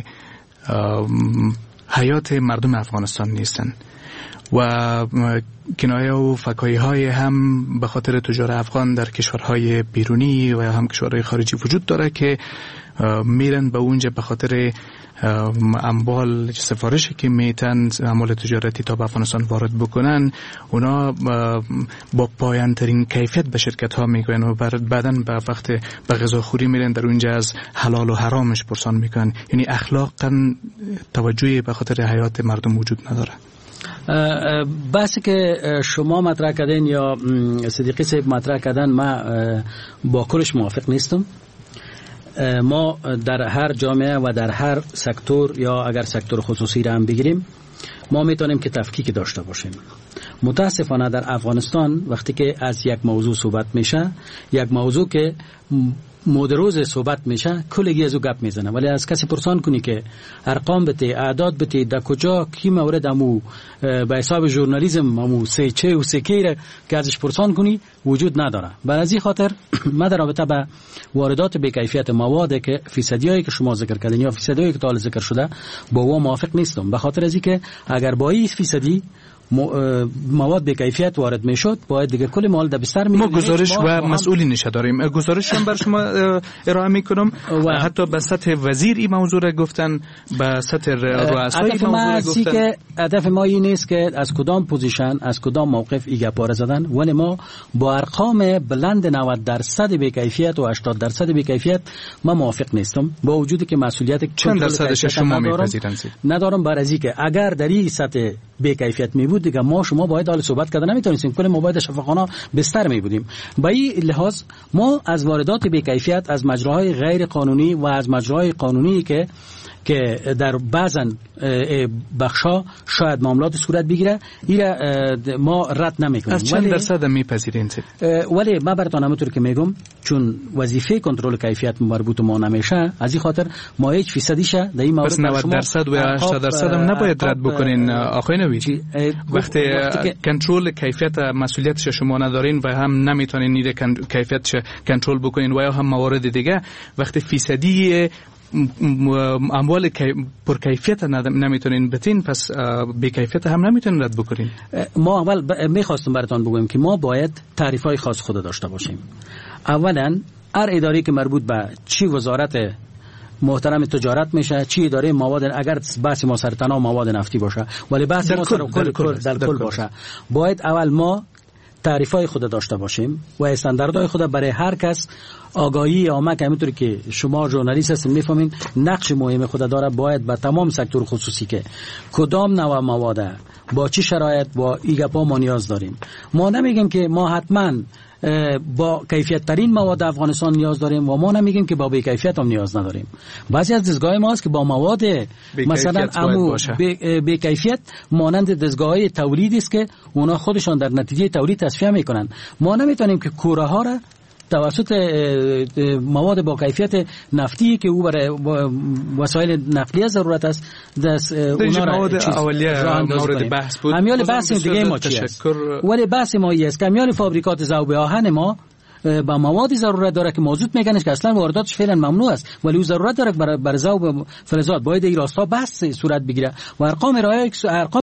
حیات مردم افغانستان نیستن و کنایه و فکایی های هم به خاطر تجار افغان در کشورهای بیرونی و هم کشورهای خارجی وجود داره که میرن به اونجا به خاطر اموال سفارشی که میتن اموال تجارتی تا به افغانستان وارد بکنن، اونا با پایان ترین کیفیت به شرکت ها میگن و بعداً به وقت به غذاخوری میرن در اونجا از حلال و حرامش پرسان میکنن. یعنی اخلاقاً توجهی به خاطر حیات مردم وجود نداره. بحثی که شما مطرح کردین یا صدیقی صاحب مطرح کردن، ما با کلش موافق نیستم. ما در هر جامعه و در هر سکتور یا اگر سکتور خصوصی را هم بگیریم ما میتونیم که تفکیک داشته باشیم. متاسفانه در افغانستان وقتی که از یک موضوع صحبت میشه، یک موضوع که مدروز صحبت میشه، کلگی از او گپ میزنه، ولی از کسی پرسان کنی که ارقام بده، اعداد بده، در کجا کی مورد امو به حساب ژورنالیسم امو سه چه و سه کیره که ازش پرسان کنی وجود نداره. برای از این خاطر ما در رابطه با واردات بی کیفیت مواد که فیصدیایی که شما ذکر کردین یا فیصدیایی که تا ذکر شده با او موافق نیستم، به خاطر از اینکه اگر با این فیصدی مواد به کیفیت وارد میشد باید دیگه کل مال در بستر ما گزارش و مسئولی نشه داریم. گزارش هم بر شما ارائه میکنم و حتی به سطح وزیر این موضوع را گفتن، به سطح رؤسای موضوع گفتن. که هدف ما این نیست که از کدام پوزیشن از کدام موقف ایگه پاره زدن، ولی ما با ارقام بلند 90% به کیفیت و 80% به کیفیت ما موافق نیستم، با وجودی که مسئولیت چند درصدش شما میپذیرند؟ ندارم بر از اینکه اگر در این سطح به کیفیت می بود دیگه ما شما باید حال صحبت کردن نمیتونستیم، کل ما باید شفاخانه بستر می بودیم. با این لحاظ ما از واردات به کیفیت از مجراهای غیر قانونی و از مجراهای قانونی که در بعضن بخشا شاید معاملات صورت بگیره ایره ما رد نمیکنیم. از چند درصد میپذیرین؟ ولی ما براتون همونطور که میگم چون وظیفه کنترل کیفیت مربوط ما نمیشه، از این خاطر ما هیچ فیصدیشه در این مورد بس 90% و 80% هم نباید رد بکنین آقای نوی. وقتی کنترل کیفیت مسئولیتش شما ندارین و هم نمیتونین نیره کیفیتش کنترل بکنین و یا هم موارد دیگه، وقتی فیصدی اموال پر کیفیت نمیتونین بتین، پس بی کیفیت هم نمیتونین رد بکنین. ما اول میخواستم براتون بگویم که ما باید تعریف‌های خاص خود داشته باشیم. اولا هر اداره که مربوط به چی وزارت محترم تجارت میشه، چی اداره مواد، اگر بحث ما سرطنا مواد نفتی باشه ولی بحث ما در کل باشه، باید اول ما تعریف‌های خود داشته باشیم و استانداردهای خود برای هر کس آگاهی عامه که همونطوری که شما ژورنالیست هستین میفهمین نقش مهم خود داره، باید به تمام سکتور خصوصی که کدام نوع مواد با چه شرایط با ایگپا ما نیاز داریم. ما نمیگیم که ما حتما با کیفیت ترین مواد افغانستان نیاز داریم و ما نمیگیم که با بی کیفیت هم نیاز نداریم. بعضی از دستگاه ما هست که با مواد مثلا بی کیفیت مانند دستگاه‌های تولیدی است که اونا خودشان در نتیجه تولید تصفیه میکنن. ما نمیتونیم که کوره ها را توسط مواد با کیفیت نفتی که او برای وسایل نقلیه ضرورت است اونا را اولیه مورد بحث بود. همیال بحث دیگه ما چی است؟ ولی بحث ما است که همیال فابریکات ذوب آهن ما با موادی ضرورت داره که مازوت میگنش که اصلا وارداتش فعلا ممنوع است، ولی او ضرورت داره برای ذوب فلزات باید این راستا بحث صورت بگیره و ارقام